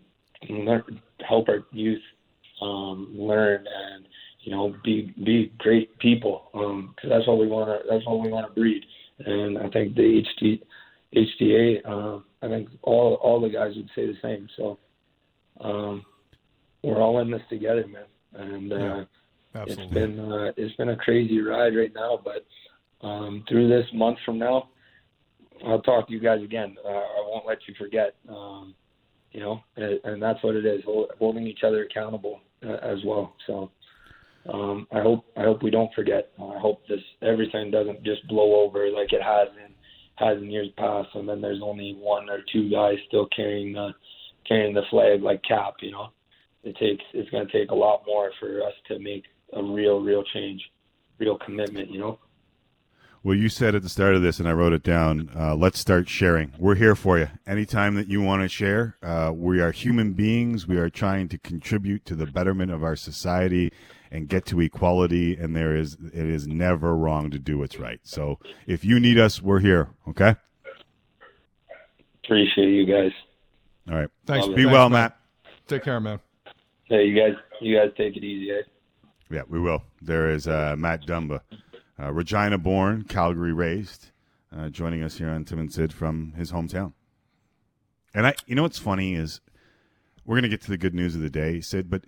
learn and be great people, because that's what we want to breed. And I think the HDA, I think all the guys would say the same. So we're all in this together, man. And it's been a crazy ride right now, but through this month from now, I'll talk to you guys again. I won't let you forget. And that's what it is, holding each other accountable as well. So I hope we don't forget. I hope everything doesn't just blow over like it has in years past, and then there's only one or two guys still carrying the flag like Cap. It's going to take a lot more for us to make a real change, real commitment. Well, you said at the start of this, and I wrote it down, let's start sharing. We're here for you. Anytime that you want to share, we are human beings. We are trying to contribute to the betterment of our society and get to equality, and it is never wrong to do what's right. So if you need us, we're here, okay? Appreciate you guys. All right. Thanks. Be well, Matt. Take care, man. Hey, you guys take it easy, eh? Yeah, we will. There is Matt Dumba, Regina born, Calgary raised, joining us here on Tim and Sid from his hometown. And you know what's funny is we're going to get to the good news of the day, Sid, but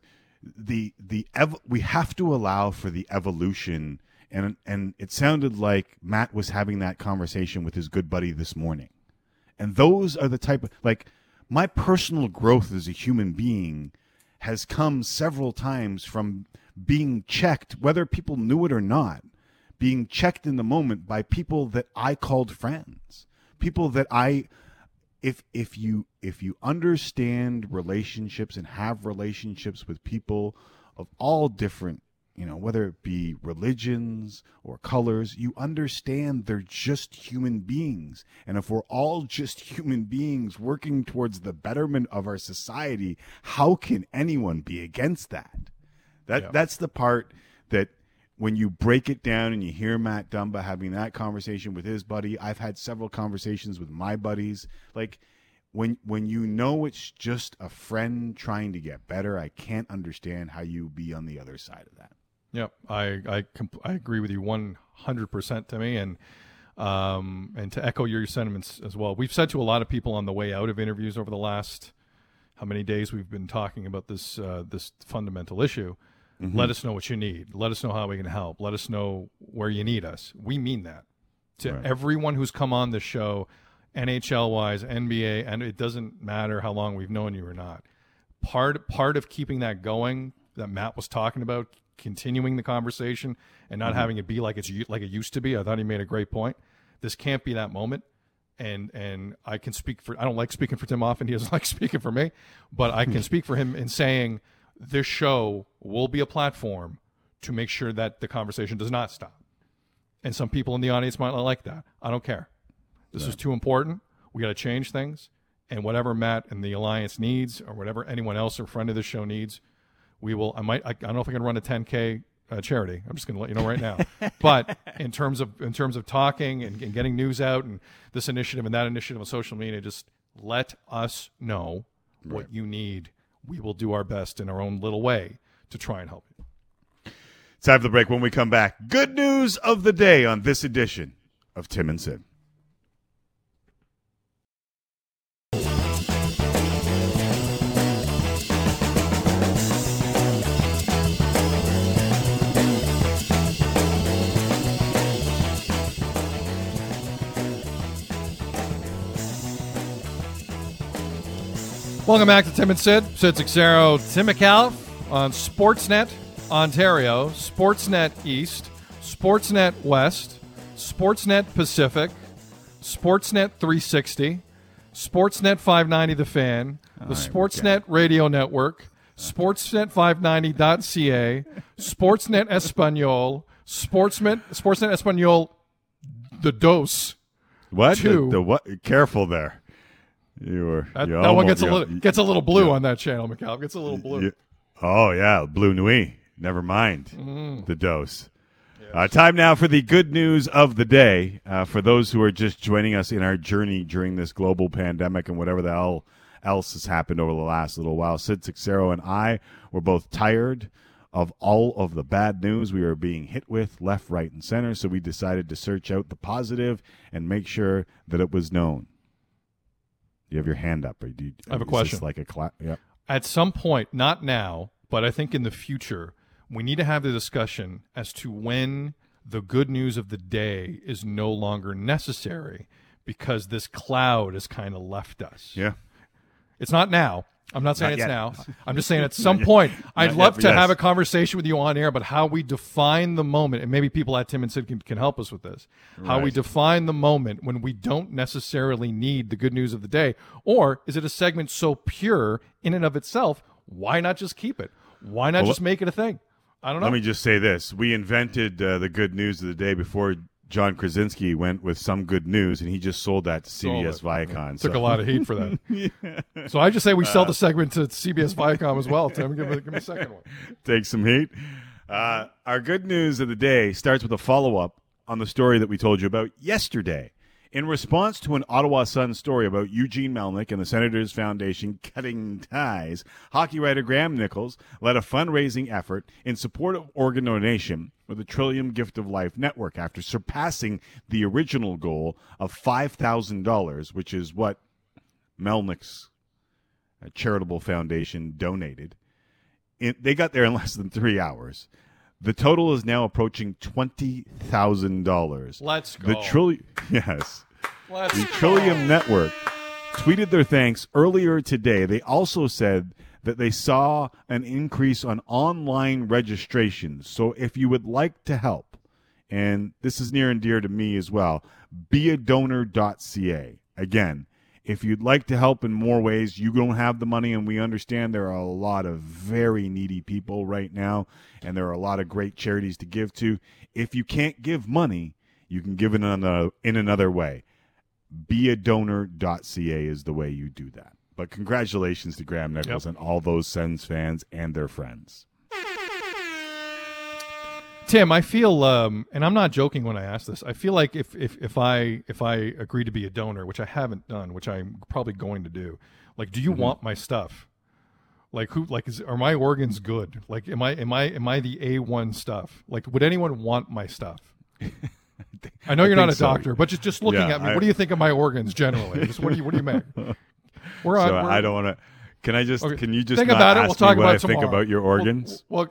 we have to allow for the evolution, and it sounded like Matt was having that conversation with his good buddy this morning. And those are the type of, like, my personal growth as a human being has come several times from being checked, whether people knew it or not, being checked in the moment by people that I called friends, people that if you understand relationships and have relationships with people of all different, whether it be religions or colors, you understand they're just human beings. And if we're all just human beings working towards the betterment of our society, how can anyone be against that? That's the part that when you break it down and you hear Matt Dumba having that conversation with his buddy, I've had several conversations with my buddies. Like, when it's just a friend trying to get better, I can't understand how you be on the other side of that. Yep, I agree with you 100%, Timmy, and to echo your sentiments as well. We've said to a lot of people on the way out of interviews over the last how many days we've been talking about this fundamental issue. Mm-hmm. Let us know what you need. Let us know how we can help. Let us know where you need us. We mean that to everyone who's come on the show, NHL-wise, NBA, and it doesn't matter how long we've known you or not. Part of keeping that going that Matt was talking about, continuing the conversation and not having it be like it used to be. I thought he made a great point. This can't be that moment. And I can speak for, I don't like speaking for Tim often. He doesn't like speaking for me, but I can speak for him in saying this show will be a platform to make sure that the conversation does not stop. And some people in the audience might not like that. I don't care. This is too important. We got to change things. And whatever Matt and the Alliance needs, or whatever anyone else or friend of the show needs, we will. I don't know if I can run a 10K charity. I'm just going to let you know right now. But in terms of talking and getting news out and this initiative and that initiative on social media, just let us know what you need. We will do our best in our own little way to try and help you. It's time for the break. When we come back, good news of the day on this edition of Tim and Sid. Welcome back to Tim and Sid. Sid Cixero, Tim McAuliffe on Sportsnet Ontario, Sportsnet East, Sportsnet West, Sportsnet Pacific, Sportsnet 360, Sportsnet 590 The Fan, the Sportsnet Radio Network, Sportsnet590.ca, Sportsnet Espanol, Sportsnet Espanol, The Dose. What? The what? Careful there. That one gets a little blue on that channel, McAuliffe. Gets a little blue. Oh yeah, Blue Nuit. Never mind the dose. Yes. Time now for the good news of the day. For those who are just joining us in our journey during this global pandemic and whatever the hell else has happened over the last little while, Sid Cixero and I were both tired of all of the bad news we were being hit with left, right, and center. So we decided to search out the positive and make sure that it was known. You have your hand up. I have a question. Like a yep. At some point, not now, but I think in the future, we need to have the discussion as to when the good news of the day is no longer necessary because this cloud has kind of left us. Yeah. It's not now. I'm not saying it's now. I'm just saying at some point, I'd love to have a conversation with you on air about how we define the moment, and maybe people at Tim and Sid can help us with this, how we define the moment when we don't necessarily need the good news of the day, or is it a segment so pure in and of itself, why not just keep it? Why not just make it a thing? I don't know. Let me just say this. We invented the good news of the day before John Krasinski went with some good news, and he just sold that to CBS Viacom. Took a lot of heat for that. So I just say we sell the segment to CBS Viacom as well. Tim, give me a second one. Take some heat. Our good news of the day starts with a follow-up on the story that we told you about yesterday. In response to an Ottawa Sun story about Eugene Melnyk and the Senators Foundation cutting ties, hockey writer Graham Nichols led a fundraising effort in support of organ donation with the Trillium Gift of Life Network after surpassing the original goal of $5,000, which is what Melnyk's charitable foundation donated. They got there in less than 3 hours. The total is now approaching $20,000. Let's go. The Trillium Network tweeted their thanks earlier today. They also said that they saw an increase on online registrations. So if you would like to help, and this is near and dear to me as well, beadonor.ca. Again, if you'd like to help in more ways, you don't have the money, and we understand there are a lot of very needy people right now, and there are a lot of great charities to give to. If you can't give money, you can give it in another way. Beadonor.ca is the way you do that. But congratulations to Graham Nichols and all those Sens fans and their friends. Tim, I feel, and I'm not joking when I ask this, I feel like if I agree to be a donor, which I haven't done, which I'm probably going to do, like, do you want my stuff? Like, are my organs good? Like, am I the A1 stuff? Like, would anyone want my stuff? I know you're not a doctor, but just looking at me, what do you think of my organs generally? Just what do you make? I don't want to. Can you just think not about it? ask We'll talk me about what it I think tomorrow. about your organs? Well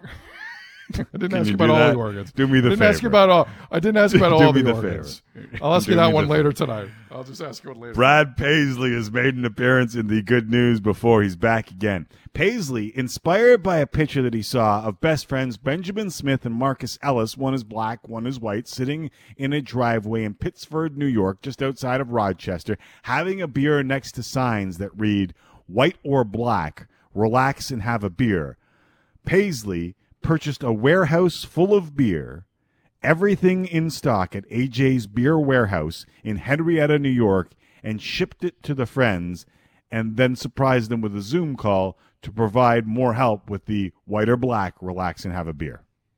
I didn't Can ask you you about do all that? the organs. Do me the I didn't favor. ask you about all. I didn't ask you about Do all me the the organs. favor. I'll ask you Do that me one the later favor. tonight. I'll just ask you one later. Brad Paisley has made an appearance in the good news before. He's back again. Paisley, inspired by a picture that he saw of best friends Benjamin Smith and Marcus Ellis, one is black, one is white, sitting in a driveway in Pittsford, New York, just outside of Rochester, having a beer next to signs that read, "White or black, relax and have a beer." Paisley purchased a warehouse full of beer, everything in stock at AJ's Beer Warehouse in Henrietta, New York, and shipped it to the friends, and then surprised them with a Zoom call to provide more help with the white or black, relax and have a beer.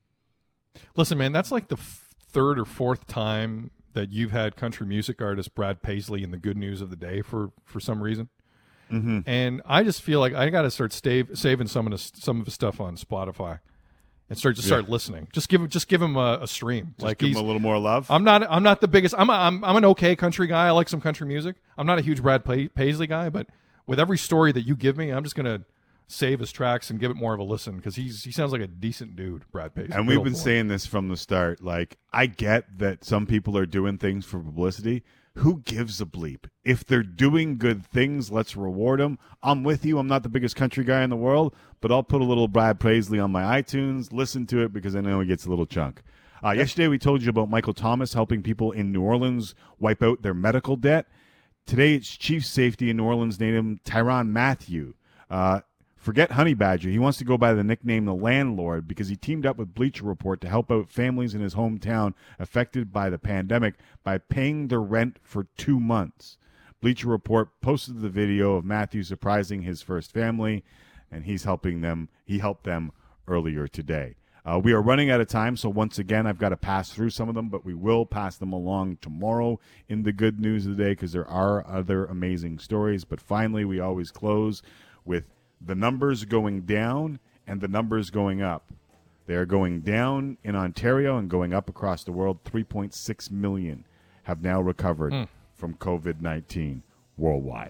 Listen, man, that's like the third or fourth time that you've had country music artist Brad Paisley in the good news of the day for some reason. Mm-hmm. And I just feel like I got to start saving some of his stuff on Spotify and start listening. Just give him a stream. Just give him a little more love. I'm not the biggest. I'm an okay country guy. I like some country music. I'm not a huge Brad Paisley guy, but with every story that you give me, I'm just gonna save his tracks and give it more of a listen because he sounds like a decent dude, Brad Paisley. And we've been saying this from the start. Like, I get that some people are doing things for publicity. Who gives a bleep? If they're doing good things, let's reward them. I'm with you. I'm not the biggest country guy in the world, but I'll put a little Brad Paisley on my iTunes, listen to it because I know he gets a little chunk. Yesterday we told you about Michael Thomas helping people in New Orleans wipe out their medical debt. Today it's Chief Safety in New Orleans named Tyrann Mathieu. Forget Honey Badger. He wants to go by the nickname The Landlord because he teamed up with Bleacher Report to help out families in his hometown affected by the pandemic by paying their rent for 2 months. Bleacher Report posted the video of Matthew surprising his first family, and he helped them earlier today. We are running out of time, so once again, I've got to pass through some of them, but we will pass them along tomorrow in the good news of the day because there are other amazing stories. But finally, we always close with the numbers going down and the numbers going up. They are going down in Ontario and going up across the world. 3.6 million have now recovered from COVID-19 worldwide.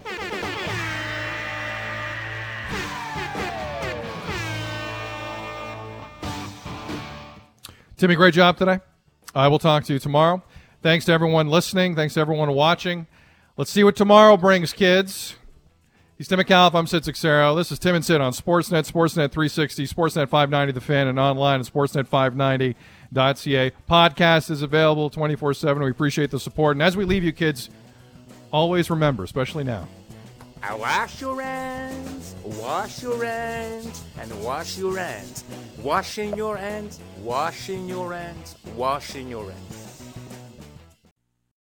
Timmy, great job today. I will talk to you tomorrow. Thanks to everyone listening. Thanks to everyone watching. Let's see what tomorrow brings, kids. He's Tim McAuliffe. I'm Sid Sixero. This is Tim and Sid on Sportsnet, Sportsnet 360, Sportsnet 590, The Fan, and online at sportsnet590.ca. Podcast is available 24/7. We appreciate the support. And as we leave you, kids, always remember, especially now, wash your hands, wash your hands, and wash your hands. Washing your hands, washing your hands, washing your hands.